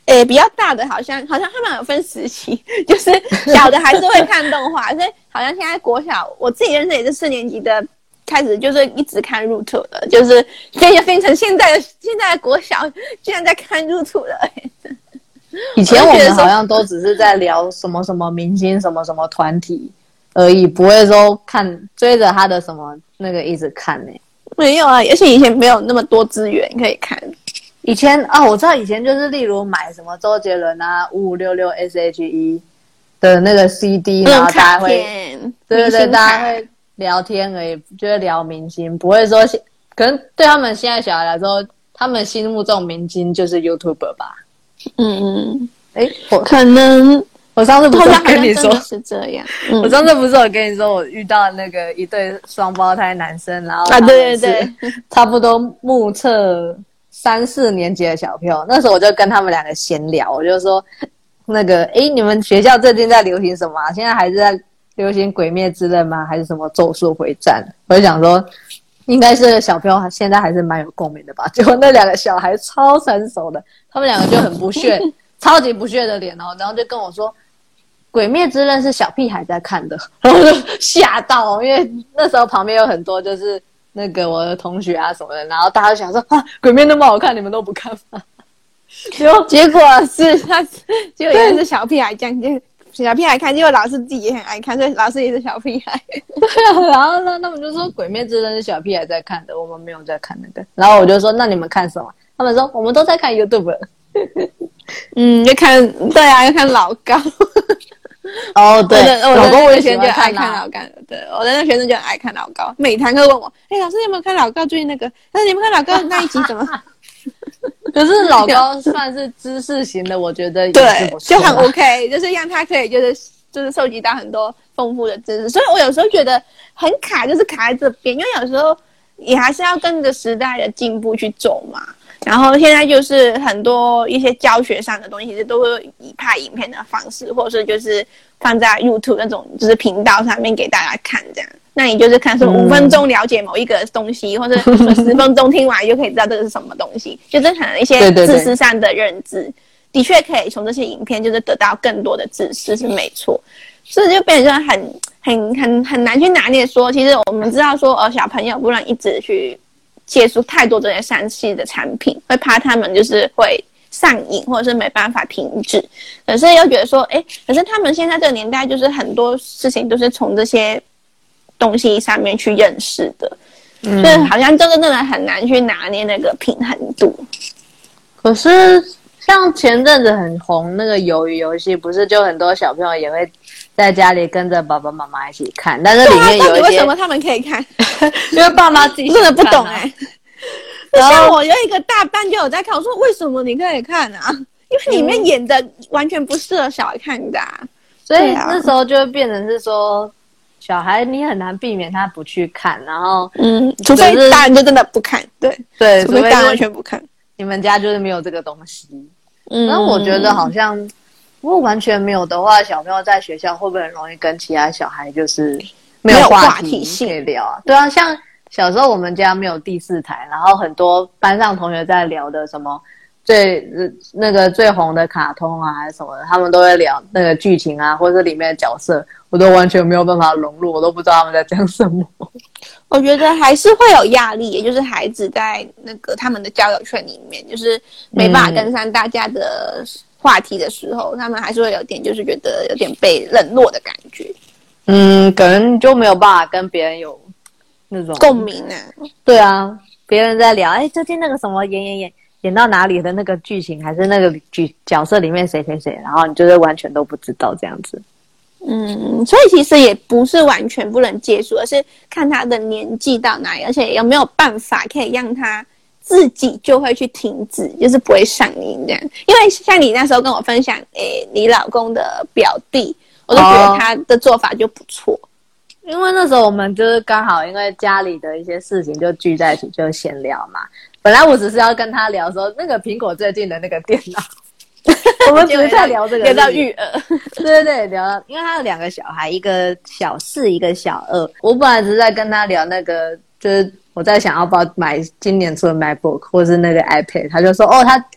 诶，比较大的好像好像他们有分时期，就是小的还是会看动画，所以好像现在国小，我自己认识也是四年级的，开始就是一直看入土了，就是变就变成现在的现在的国小居然在看入土了。 以前我们好像都只是在聊什么什么明星、什么什么团体而已，不会说看追着他的什么那个一直看呢、欸。 没有啊，而且以前没有那么多资源可以看。 以前啊，我知道以前就是例如买什么周杰伦啊、五五六六 S H E 的那个 C D， 然后大家会，对对对，大家会聊天而已，就会聊明星，不会说，可能对他们现在小孩来说，他们心目中明星就是 YouTuber 吧。 嗯嗯， 哎，我可能我上次不是跟你说是这样、嗯， 我上次不是有跟你说我遇到那个一对双胞胎男生，然后啊对对对， 差不多目测三四年级的小朋友，那时候我就跟他们两个闲聊，我就说那个诶你们学校最近在流行什么、啊、现在还是在流行鬼灭之刃吗？还是什么咒术回战？我就想说应该是小朋友现在还是蛮有共鸣的吧。结果那两个小孩超成熟的，他们两个就很不屑超级不屑的脸哦，然后就跟我说鬼灭之刃是小屁孩在看的，然后我就吓到，因为那时候旁边有很多就是那个我的同学啊什么的，然后大家就想说啊，鬼灭那么好看，你们都不看吗？ 结果结果是他，结果原来是小屁孩这样，就小屁孩看，结果老师自己也很爱看，所以老师也是小屁孩。 对啊，然后呢，他们就说鬼灭之刃是小屁孩在看的，我们没有在看那个。然后我就说那你们看什么？他们说我们都在看 YouTube。 嗯，就看对啊，要看老高。 哦，对， 我的老公我也学生就爱喜欢看看老高，对，我的那学生就很爱看老高，每堂课问我，哎、欸，老师你有没有看老高最近那个？但是你们看老高那一集怎么？ 可是老高算是知识型的，我觉得也是不错， 对，就很 OK， 就是让他可以就是就是收集到很多丰富的知识，所以我有时候觉得很卡，就是卡在这边，因为有时候也还是要跟着时代的进步去走嘛。然后现在就是很多一些教学上的东西，其实都会以拍影片的方式，或者是就是放在 YouTube 那种就是频道上面给大家看这样。那你就是看说五分钟了解某一个东西，嗯、或者十分钟听完就可以知道这个是什么东西，就是可能一些知识上的认知，对对对的确可以从这些影片就是得到更多的知识是没错。所以就变成很很很很难去拿捏说，其实我们知道说，呃，小朋友不能一直去接触太多这些三 C 的产品，会怕他们就是会上瘾，或者是没办法停止。可是又觉得说，哎，可是他们现在这个年代，就是很多事情都是从这些东西上面去认识的，嗯、所以好像这个真的很难去拿捏那个平衡度。 可是像前阵子很红那个鱿鱼游戏，不是就很多小朋友也会在家里跟着爸爸妈妈一起看，但是里面有一些、 啊、为什么他们可以看？ 因为爸妈自己、啊、 真的不懂哎、欸。像我有一个大班就有在看，我说为什么你可以看啊？因为里面演的完全不适合小孩看的、啊， 所以那时候就会变成是说，小孩你很难避免他不去看，然后嗯，除非大人就真的不看，对对， 除非大人完全不看。 你们家就是没有这个东西，嗯，那我觉得好像如果完全没有的话，小朋友在学校会不会很容易跟其他小孩就是没有话题可以聊啊？对啊，像小时候我们家没有第四台，然后很多班上同学在聊的什么最那个最红的卡通啊还是什么的，他们都会聊那个剧情啊，或者是里面的角色，我都完全没有办法融入，我都不知道他们在讲什么。 我觉得还是会有压力，也就是孩子在那个他们的交友圈里面，就是没办法跟上大家的话题的时候，嗯、他们还是会有点就是觉得有点被冷落的感觉。 嗯，可能就没有办法跟别人有那种共鸣啊。 对啊，别人在聊，哎，最近那个什么演演演演到哪里的那个剧情，还是那个剧角色里面谁谁谁，然后你就是完全都不知道这样子。 嗯，所以其实也不是完全不能接触，而是看他的年纪到哪里，而且有没有办法可以让他自己就会去停止，就是不会上瘾这样。因为像你那时候跟我分享，诶，你老公的表弟，我都觉得他的做法就不错。哦， 因为那时候我们就是刚好因为家里的一些事情就聚在一起就闲聊嘛。本来我只是要跟他聊说那个苹果最近的那个电脑。我们只是在聊这个， 聊到育儿， 对对对，聊到，因为他有两个小孩，一个小四，一个小二。我本来只是在跟他聊那个，就是我在想要不要买今年出的 MacBook 或是那个 iPad， 他就说哦，他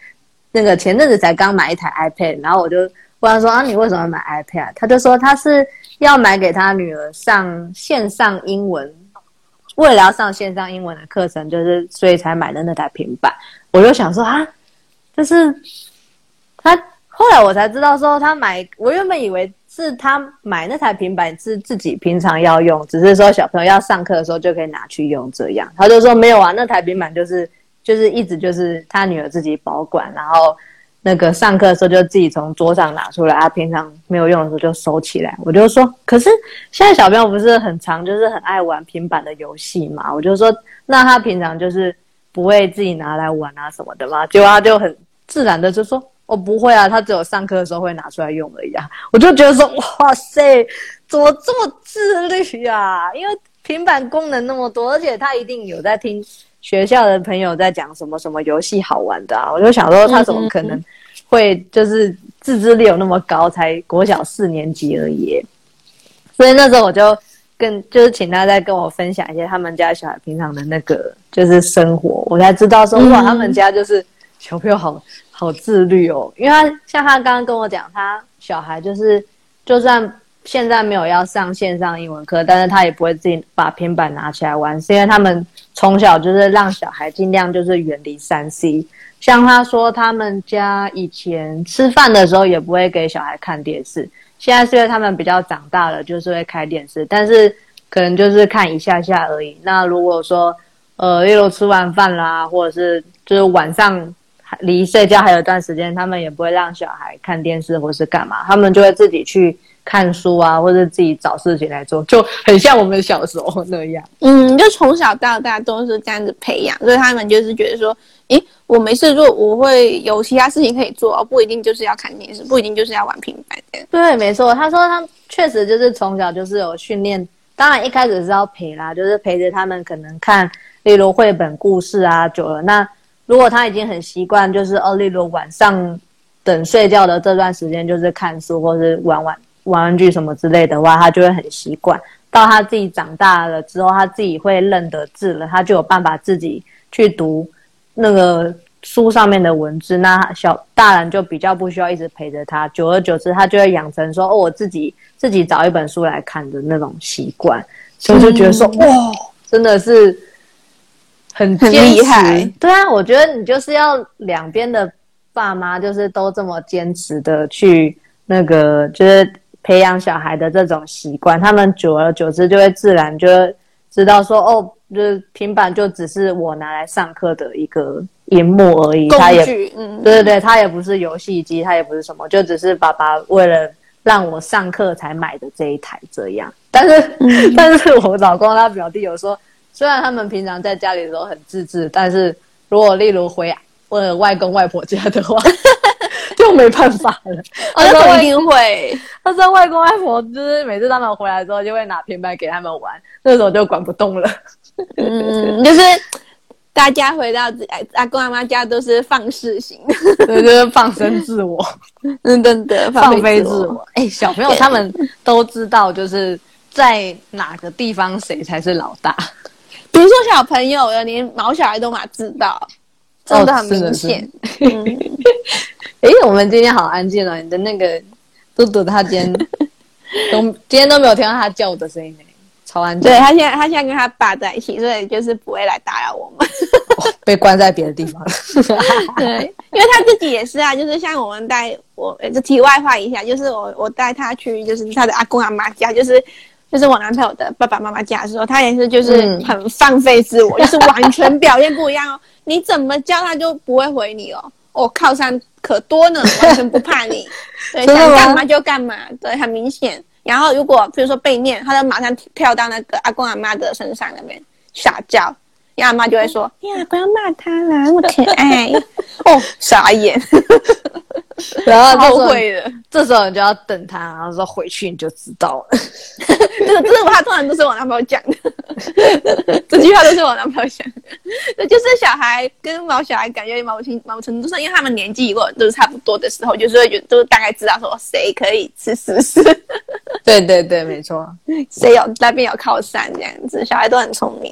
那个前阵子才刚买一台 iPad， 然后我就问他说啊，你为什么买 iPad？ 他就说他是要买给他女儿上线上英文，为了要上线上英文的课程，就是所以才买的那台平板。我就想说啊，就是他后来我才知道说他买，我原本以为是他买那台平板是自己平常要用，只是说小朋友要上课的时候就可以拿去用这样。他就说没有啊，那台平板就是就是一直就是他女儿自己保管，然后那个上课的时候就自己从桌上拿出来，他平常没有用的时候就收起来。我就说，可是现在小朋友不是很常就是很爱玩平板的游戏嘛？我就说，那他平常就是不会自己拿来玩啊什么的嘛？结果他就很自然的就说，我、哦、不会啊，他只有上课的时候会拿出来用而已啊。我就觉得说，哇塞，怎么这么自律啊？因为平板功能那么多，而且他一定有在听学校的朋友在讲什么什么游戏好玩的啊。我就想说，他怎么可能会就是自制力有那么高，才国小四年级而已。所以那时候我就跟就是请他再跟我分享一些他们家小孩平常的那个就是生活，我才知道说哇，他们家就是小朋友好好自律哦。因为他像他刚刚跟我讲，他小孩就是就算现在没有要上线上英文课，但是他也不会自己把平板拿起来玩，是因为他们从小就是让小孩尽量就是远离 三 C。像他说他们家以前吃饭的时候也不会给小孩看电视，现在是因为他们比较长大了，就是会开电视，但是可能就是看一下下而已。那如果说呃例如吃完饭啦，或者是就是晚上离睡觉还有一段时间，他们也不会让小孩看电视或是干嘛，他们就会自己去看书啊，或者自己找事情来做，就很像我们小时候那样。 嗯，就从小到大都是这样子培养，所以他们就是觉得说，诶，我没事做，我会有其他事情可以做，不一定就是要看电视，不一定就是要玩平板的。 对，没错，他说他确实就是从小就是有训练，当然一开始是要陪啦，就是陪着他们可能看，例如绘本故事啊，久了那如果他已经很习惯，就是哦，例如晚上等睡觉的这段时间就是看书或是玩玩玩玩具什么之类的话，他就会很习惯。到他自己长大了之后，他自己会认得字了，他就有办法自己去读那个书上面的文字。那小大人就比较不需要一直陪着他，久而久之，他就会养成说哦，我自己自己找一本书来看的那种习惯。所以我就觉得说，哇，真的是很坚持， 很厉害。 对啊，我觉得你就是要两边的爸妈就是都这么坚持的去那个就是培养小孩的这种习惯，他们久而久之就会自然就会知道说哦，就是平板就只是我拿来上课的一个萤幕而已， 工它也具，嗯， 对对对，它也不是游戏机，它也不是什么，就只是爸爸为了让我上课才买的这一台这样。但是、嗯、但是我老公他表弟有说，虽然他们平常在家里的时候很自制，但是如果例如回我的外公外婆家的话就没办法了。 哦，那一定会。 他说外公外婆就是每次他们回来之后就会拿平板给他们玩，那时候就管不动了。 嗯，就是大家回到阿公阿妈家都是放肆型， 对，就是放生自我， 嗯，真的放飞自我。哎、欸，小朋友他们都知道，就是在哪个地方谁才是老大。 比如说小朋友，连毛小孩都嘛知道，真的很明显。 哎、哦嗯欸，我们今天好安静哦，你的那个嘟嘟他今天都今天都没有听到他叫的声音呢。超安静。 对，他现在他现在跟他爸在一起，所以就是不会来打扰我们。 哦、被关在别的地方。 对，因为他自己也是啊，就是像我们带我，就题外话一下，就是我我带他去，就是他的阿公阿妈家，就是就是我男朋友的爸爸妈妈家的时候，他也是就是很放飞自我，嗯、就是完全表现不一样哦。你怎么叫他就不会回你哦。我、哦、靠山可多呢，完全不怕你。对，想干嘛就干嘛，对，很明显。然后如果比如说被念，他就马上跳到那个阿公阿妈的身上那边撒娇，然后阿妈就会说：“呀，不要骂他啦，那么可爱。”哦，傻眼。 然后超会的， 这时候你就要等他，然后说回去你就知道了。 这个这个话通常都是我男朋友讲的，这句话都是我男朋友讲的。对，就是小孩跟毛小孩感觉某程某程度上，因为他们年纪如果都是差不多的时候，就是会觉得都大概知道说谁可以吃屎屎。 对对对，没错， 谁有那边有靠山这样子，小孩都很聪明的。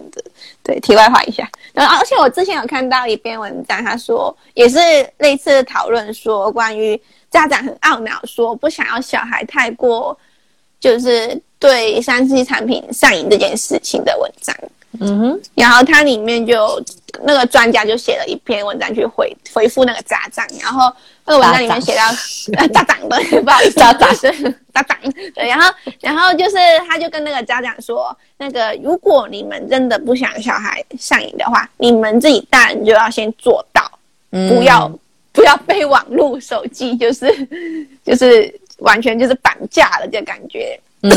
对，题外话一下。然后，而且我之前有看到一篇文章，他说也是类似的讨论，说关于家长很懊恼，说不想要小孩太过就是对三 C 产品上瘾这件事情的文章。 嗯哼， 然后它里面就那个专家就写了一篇文章去回回复那个家长，然后那个文章里面写到呃家长的不好意思， 家长家长对，然后然后就是他就跟那个家长说，那个如果你们真的不想小孩上瘾的话，你们自己大人就要先做到， 嗯、 不要不要被网络手机就是就是完全就是绑架了这感觉。嗯。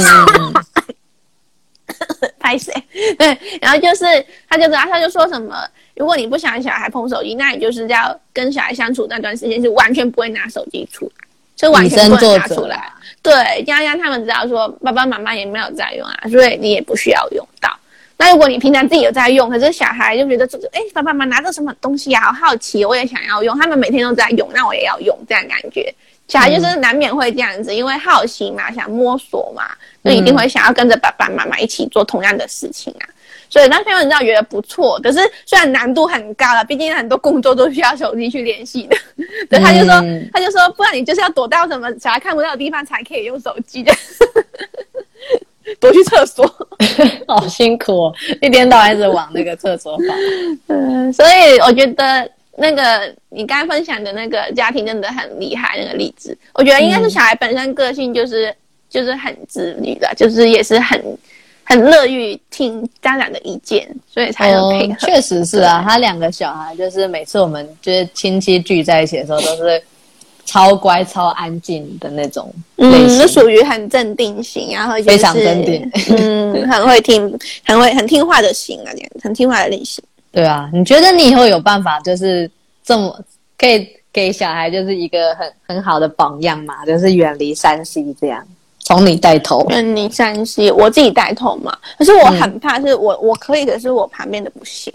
拍谁？对，然后就是他就他就说什么，如果你不想小孩碰手机，那你就是要跟小孩相处那段时间是完全不会拿手机出来，就完全不能拿出来。对，这样让他们知道说爸爸妈妈也没有在用啊，所以你也不需要用到。那如果你平常自己有在用，可是小孩就觉得哎，爸爸妈妈拿着什么东西啊，好好奇，我也想要用，他们每天都在用，那我也要用，这样感觉。小孩就是难免会这样子，因为好奇嘛，想摸索嘛，就一定会想要跟着爸爸妈妈一起做同样的事情啊。所以那篇文章觉得不错，可是虽然难度很高了，毕竟很多工作都需要手机去联系的。对，他就说，嗯、他就说，不然你就是要躲到什么小孩看不到的地方才可以用手机的，躲去厕所， 好辛苦哦，一天到晚一直往那个厕所跑。 嗯，所以我觉得。那个你刚才分享的那个家庭真的很厉害，那个例子，我觉得应该是小孩本身个性就是、嗯、就是很自律的，就是也是很很乐于听家长的意见，所以才能配合。 确、哦、实是啊，他两个小孩就是每次我们就是亲戚聚在一起的时候，都是超乖、超安静的那种类型， 嗯，是属于很镇定型，然后、就是、 非常镇定， 嗯，很会听，很会很听话的型啊，这样很听话的类型。 对啊，你觉得你以后有办法就是这么可以给小孩就是一个很很好的榜样嘛？就是远离三 C 这样，从你带头。 远离三 C， 我自己带头嘛。可是我很怕是我、嗯、我可以，可是我旁边的不行。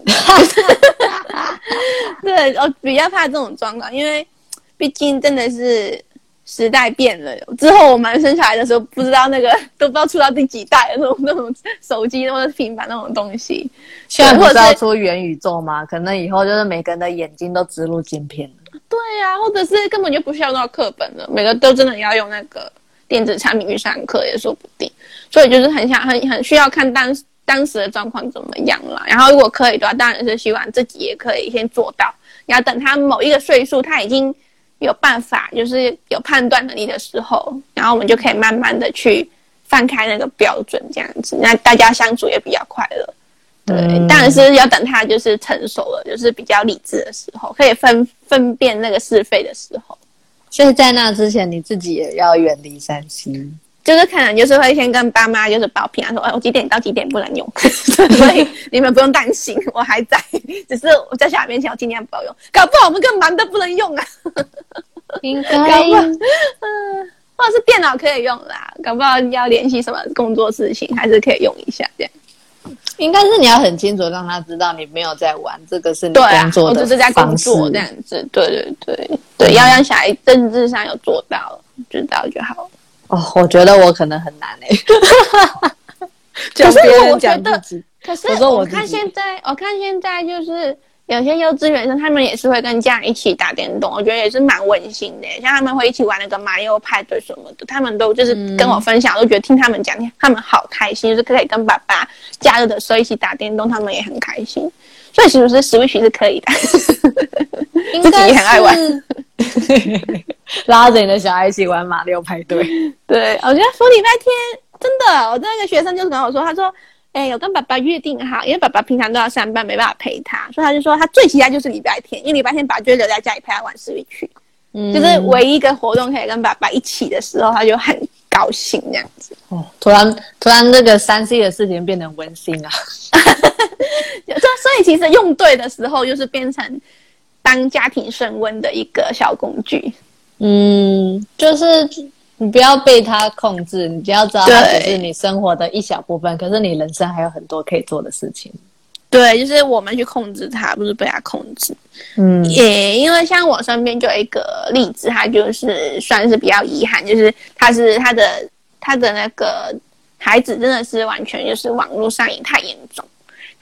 对，我比较怕这种状况，因为毕竟真的是时代变了。之后我们生小孩的时候，不知道那个都不知道出到第几代的那种那种手机或者平板那种东西。 现在不是要出元宇宙吗？可能以后就是每个人的眼睛都植入晶片了。 对啊，或者是根本就不需要到课本了，每个都真的要用那个电子产品去上课也说不定。所以就是很想很很需要看当当时的状况怎么样啦。然后如果可以的话，当然是希望自己也可以先做到。然后等他某一个岁数，他已经有办法，就是有判断能力的时候，然后我们就可以慢慢的去放开那个标准，这样子，那大家相处也比较快乐。对，嗯、当然是要等他就是成熟了，就是比较理智的时候，可以分分辨那个是非的时候。 所以在那之前，你自己也要远离三 C， 就是可能就是会先跟爸妈就是报平安说，哎，我几点到几点不能用，所以你们不用担心，我还在，只是我在小孩面前我尽量不要用，搞不好我们更忙的不能用啊。 应该， 搞不好，嗯，或者是电脑可以用啦，搞不好要联系什么工作事情，还是可以用一下这样。 应该是你要很清楚让他知道你没有在玩，这个是你工作的方式， 对啊，我只是在工作这样子。对对对对，要让小孩政治上有做到，知道就好。 哦，我觉得我可能很难诶、欸。 可是我觉得， 可是我看现在，我看现在就是有些幼稚园生，他们也是会跟家人一起打电动，我觉得也是蛮温馨的。像他们会一起玩那个马里奥派对什么的，他们都就是跟我分享，我、嗯、都觉得听他们讲，他们好开心，就是可以跟爸爸假日的时候一起打电动，他们也很开心。所以是不是 Switch 是可以的？自己也很爱玩， 拉着你的小孩一起玩马里奥派对。 对，我觉得说礼拜天真的，我那个学生就是跟我说，他说。哎、欸，有跟爸爸约定好，因为爸爸平常都要上班，没办法陪他，所以他就说他最期待就是礼拜天，因为礼拜天爸爸就会留在家里陪他玩Switch，嗯，就是唯一一个活动可以跟爸爸一起的时候，他就很高兴这样子。 哦，突然突然那个三 C 的事情变得温馨啊！ 所以其实用对的时候，就是变成当家庭升温的一个小工具。 嗯，就是。你不要被他控制，你只要知道它只是你生活的一小部分，可是你人生还有很多可以做的事情。 对，就是我们去控制它，不是被它控制。嗯，也因为像我身边就有一个例子，他就是算是比较遗憾，就是他是他的他的那个孩子真的是完全就是网络上瘾太严重，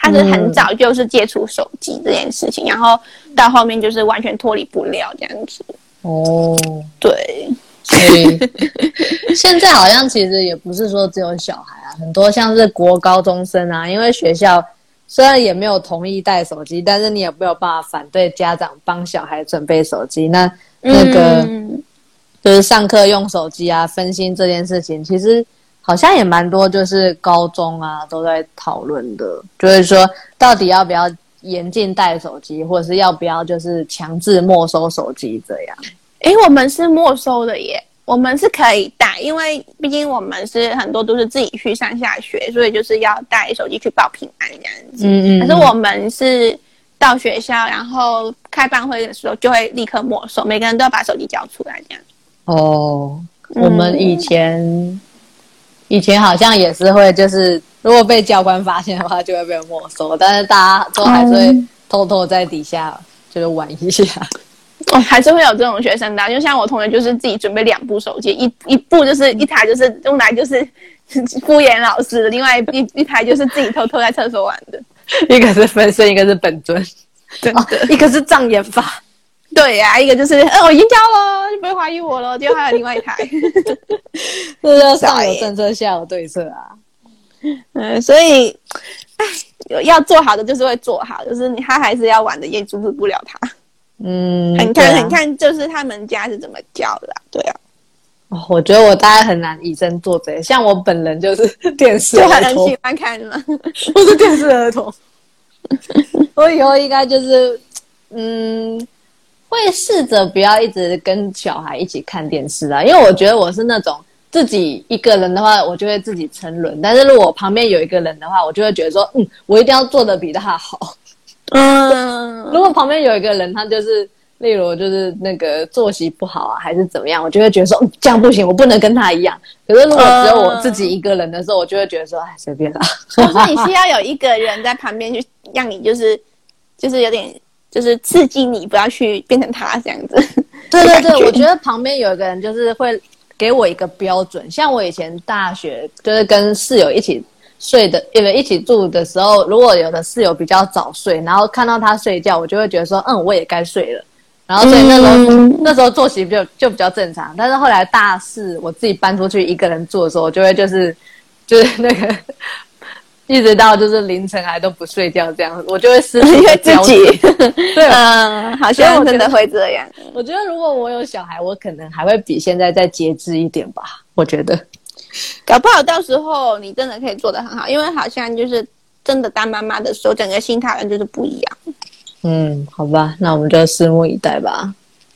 他是很早就是接触手机这件事情，然后到后面就是完全脱离不了这样子。 哦， 对， 所以现在好像其实也不是说只有小孩啊，很多像是国高中生啊，因为学校虽然也没有同意带手机，但是你也没有办法反对家长帮小孩准备手机。那那个、嗯、就是上课用手机啊，分心这件事情，其实好像也蛮多，就是高中啊都在讨论的，就是说到底要不要严禁带手机，或者是要不要就是强制没收手机这样。 诶，我们是没收的耶，我们是可以带，因为毕竟我们是很多都是自己去上下学，所以就是要带手机去报平安这样子。嗯嗯。可是我们是到学校，然后开班会的时候就会立刻没收，每个人都要把手机交出来这样。 哦，我们以前、嗯、以前好像也是会，就是如果被教官发现的话，就会被没收，但是大家都还是会偷偷在底下就是玩一下。 哦，还是会有这种学生的，就像我同学就是自己准备两部手机，一一部就是一台就是用来就是敷衍老师的，另外一一台就是自己偷偷在厕所玩的。 一个是分身，一个是本尊，真的、哦，一个是障眼法。 对呀、啊，一个就是，呃，我已经交了，就不会怀疑我了。结果还有另外一台， 这叫上有政策，下有对策啊。 嗯，所以，哎，要做好的就是会做好，就是你他还是要玩的，也阻止不了他。嗯，很看、啊、很看，就是他们家是怎么教的、啊，对啊。 哦，我觉得我大概很难以身作则，像我本人就是电视儿童， 就很喜欢看嘛， 我是电视儿童。我以后应该就是，嗯。会试着不要一直跟小孩一起看电视啊，因为我觉得我是那种自己一个人的话，我就会自己沉沦；但是如果旁边有一个人的话，我就会觉得说，嗯，我一定要做得比他好。嗯，如果旁边有一个人，他就是，例如就是那个作息不好啊，还是怎么样，我就会觉得说，嗯，这样不行，我不能跟他一样。可是如果只有我自己一个人的时候，我就会觉得说，哎，随便啦。 可是你需要有一个人在旁边，去让你就是就是有点。就是刺激你不要去变成他这样子。 对对对，我觉得旁边有一个人就是会给我一个标准，像我以前大学就是跟室友一起睡的，因为一起住的时候，如果有的室友比较早睡，然后看到他睡觉，我就会觉得说，嗯，我也该睡了。然后所以那时候、嗯、那时候作息就就比较正常。但是后来大四我自己搬出去一个人住的时候，我就会就是就是那个。一直到就是凌晨还都不睡觉这样，我就会失去自己。 对， 嗯，好像真的会这样。 我觉得如果我有小孩，我可能还会比现在再节制一点吧。我觉得， 搞不好到时候你真的可以做得很好，因为好像就是真的当妈妈的时候，整个心态上就是不一样。 嗯，好吧，那我们就拭目以待吧。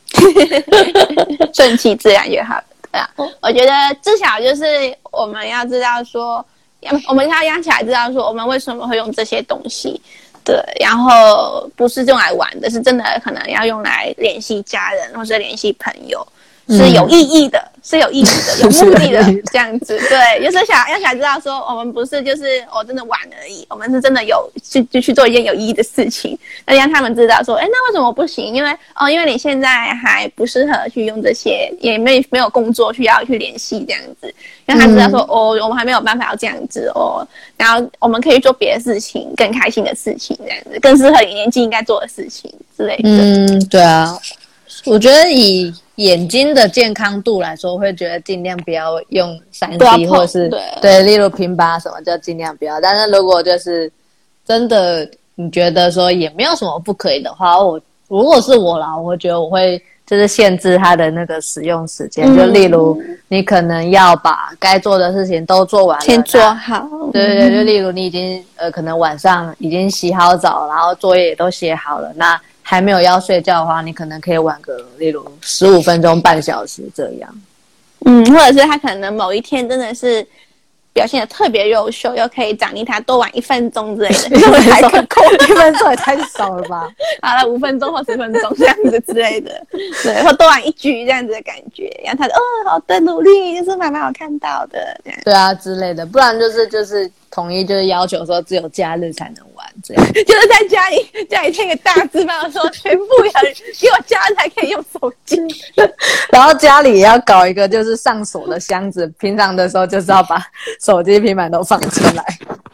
顺其自然也好。对啊，我觉得至少就是我们要知道说。我们要养起来知道说我们为什么会用这些东西，对，然后不是用来玩的，是真的可能要用来联系家人或者联系朋友，是有意义的，嗯、是有意义的，有目的的这样子，对，就是想要想知道说我们不是就是我、哦、真的玩而已，我们是真的有去就去做一件有意义的事情，那让他们知道说，哎，那为什么不行？因为哦，因为你现在还不适合去用这些，也没没有工作需要去联系这样子。让他知道说、嗯、哦，我们还没有办法要这样子哦，然后我们可以做别的事情，更开心的事情，这样子更适合你年纪应该做的事情之类的。 嗯，对啊，我觉得以眼睛的健康度来说，我会觉得尽量不要用三 C 或是 对, 对，例如平板什么就尽量不要。但是如果就是真的你觉得说也没有什么不可以的话，我如果是我啦，我会觉得我会。就是限制它的那个使用时间、嗯、就例如你可能要把该做的事情都做完了， 先做好。 对对对，就例如你已经呃可能晚上已经洗好澡，然后作业也都写好了，那还没有要睡觉的话，你可能可以晚个例如十五分钟半小时这样。 嗯，或者是他可能某一天真的是表现得特别优秀，又可以奖励他多玩一分钟之类的， 一分钟扣一分钟也太少了吧？ 好了，五分钟或十分钟这样子之类的，对，或多玩一局这样子的感觉，然后他就哦，好的努力，就是妈妈有看到的，这样对啊之类的，不然就是就是统一就是要求说只有假日才能玩，这样就是在家里家里贴个大字报说全部人只有假日才可以用手机， 然后家里也要搞一个就是上锁的箱子，平常的时候就是要把手机平板都放出来。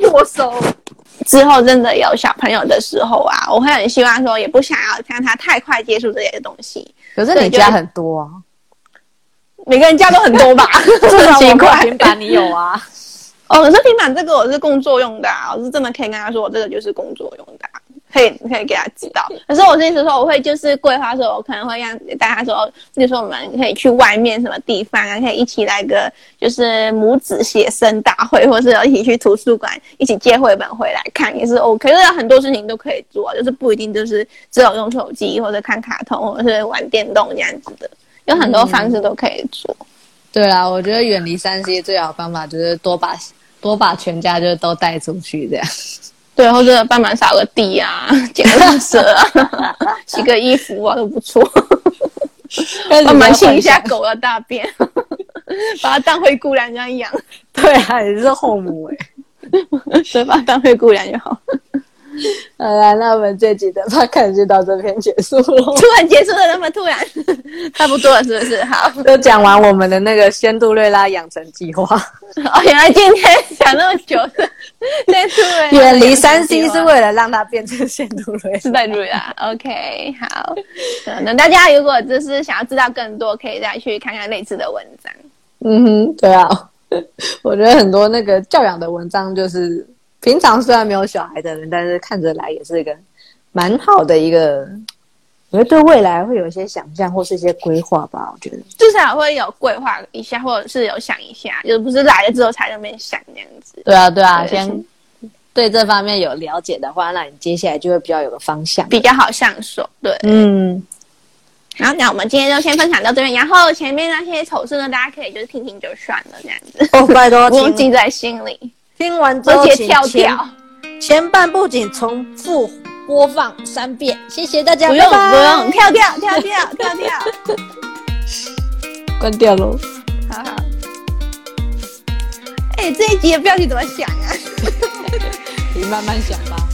没收。之后真的有小朋友的时候啊，我会很希望说，也不想要让他太快接触这些东西。 可是你家很多啊， 每个人家都很多吧？ 这很奇怪。 平板你有啊？ 哦，可是平板这个我是工作用的啊，我是真的可以跟他说，我这个就是工作用的、啊，可以可以给他知道。可是我是意思说，我会就是规划说，我可能会让大家说，比如说我们可以去外面什么地方啊，可以一起来个就是母子写生大会，或是一起去图书馆一起借绘本回来看，也是 OK。可是有很多事情都可以做，就是不一定就是只有用手机或者看卡通或者是玩电动这样子的，有很多方式都可以做。嗯、 对啦，我觉得远离三 C 最好的方法就是多把多把全家就都带出去这样。 对，或者帮忙扫个地啊，捡个垃圾啊，洗个衣服啊，都不错。帮忙清一下狗的大便，把它当灰姑娘这样养。 对啊，你是后母哎、 欸，所以把它当灰姑娘就好。 好啦，那我们这集的 podcast 就到这边结束了。 突然结束了，那么突然，差不多了，是不是？好， 就讲完我们的那个仙杜瑞拉养成计划。 哦，原来今天讲那么久是仙杜瑞拉远离三 C 是为了让它变成仙杜瑞拉。 是在瑞拉 ，OK， 好。那大家如果就是想要知道更多，可以再去看看类似的文章。 嗯哼，对啊，我觉得很多那个教养的文章就是平常虽然没有小孩的人，但是看着来也是一个蛮好的一个，我觉得对未来会有一些想象或是一些规划吧。我觉得至少会有规划一下，或者是有想一下，就是不是来了之后才在那边想这样子。 对啊，对啊，对先对这方面有了解的话，那你接下来就会比较有个方向， 比较好上手。对， 嗯。 好，那我们今天就先分享到这边，然后前面那些丑事呢，大家可以就是听听就算了，这样子。 哦，拜托， 不用记在心里。 听完之后， 而且跳跳前半部仅重复播放三遍，谢谢大家。 不用拜拜不用，跳跳跳跳跳跳， 关掉喽。 好好。哎、欸，这一集的标题怎么想啊？ 你慢慢想吧。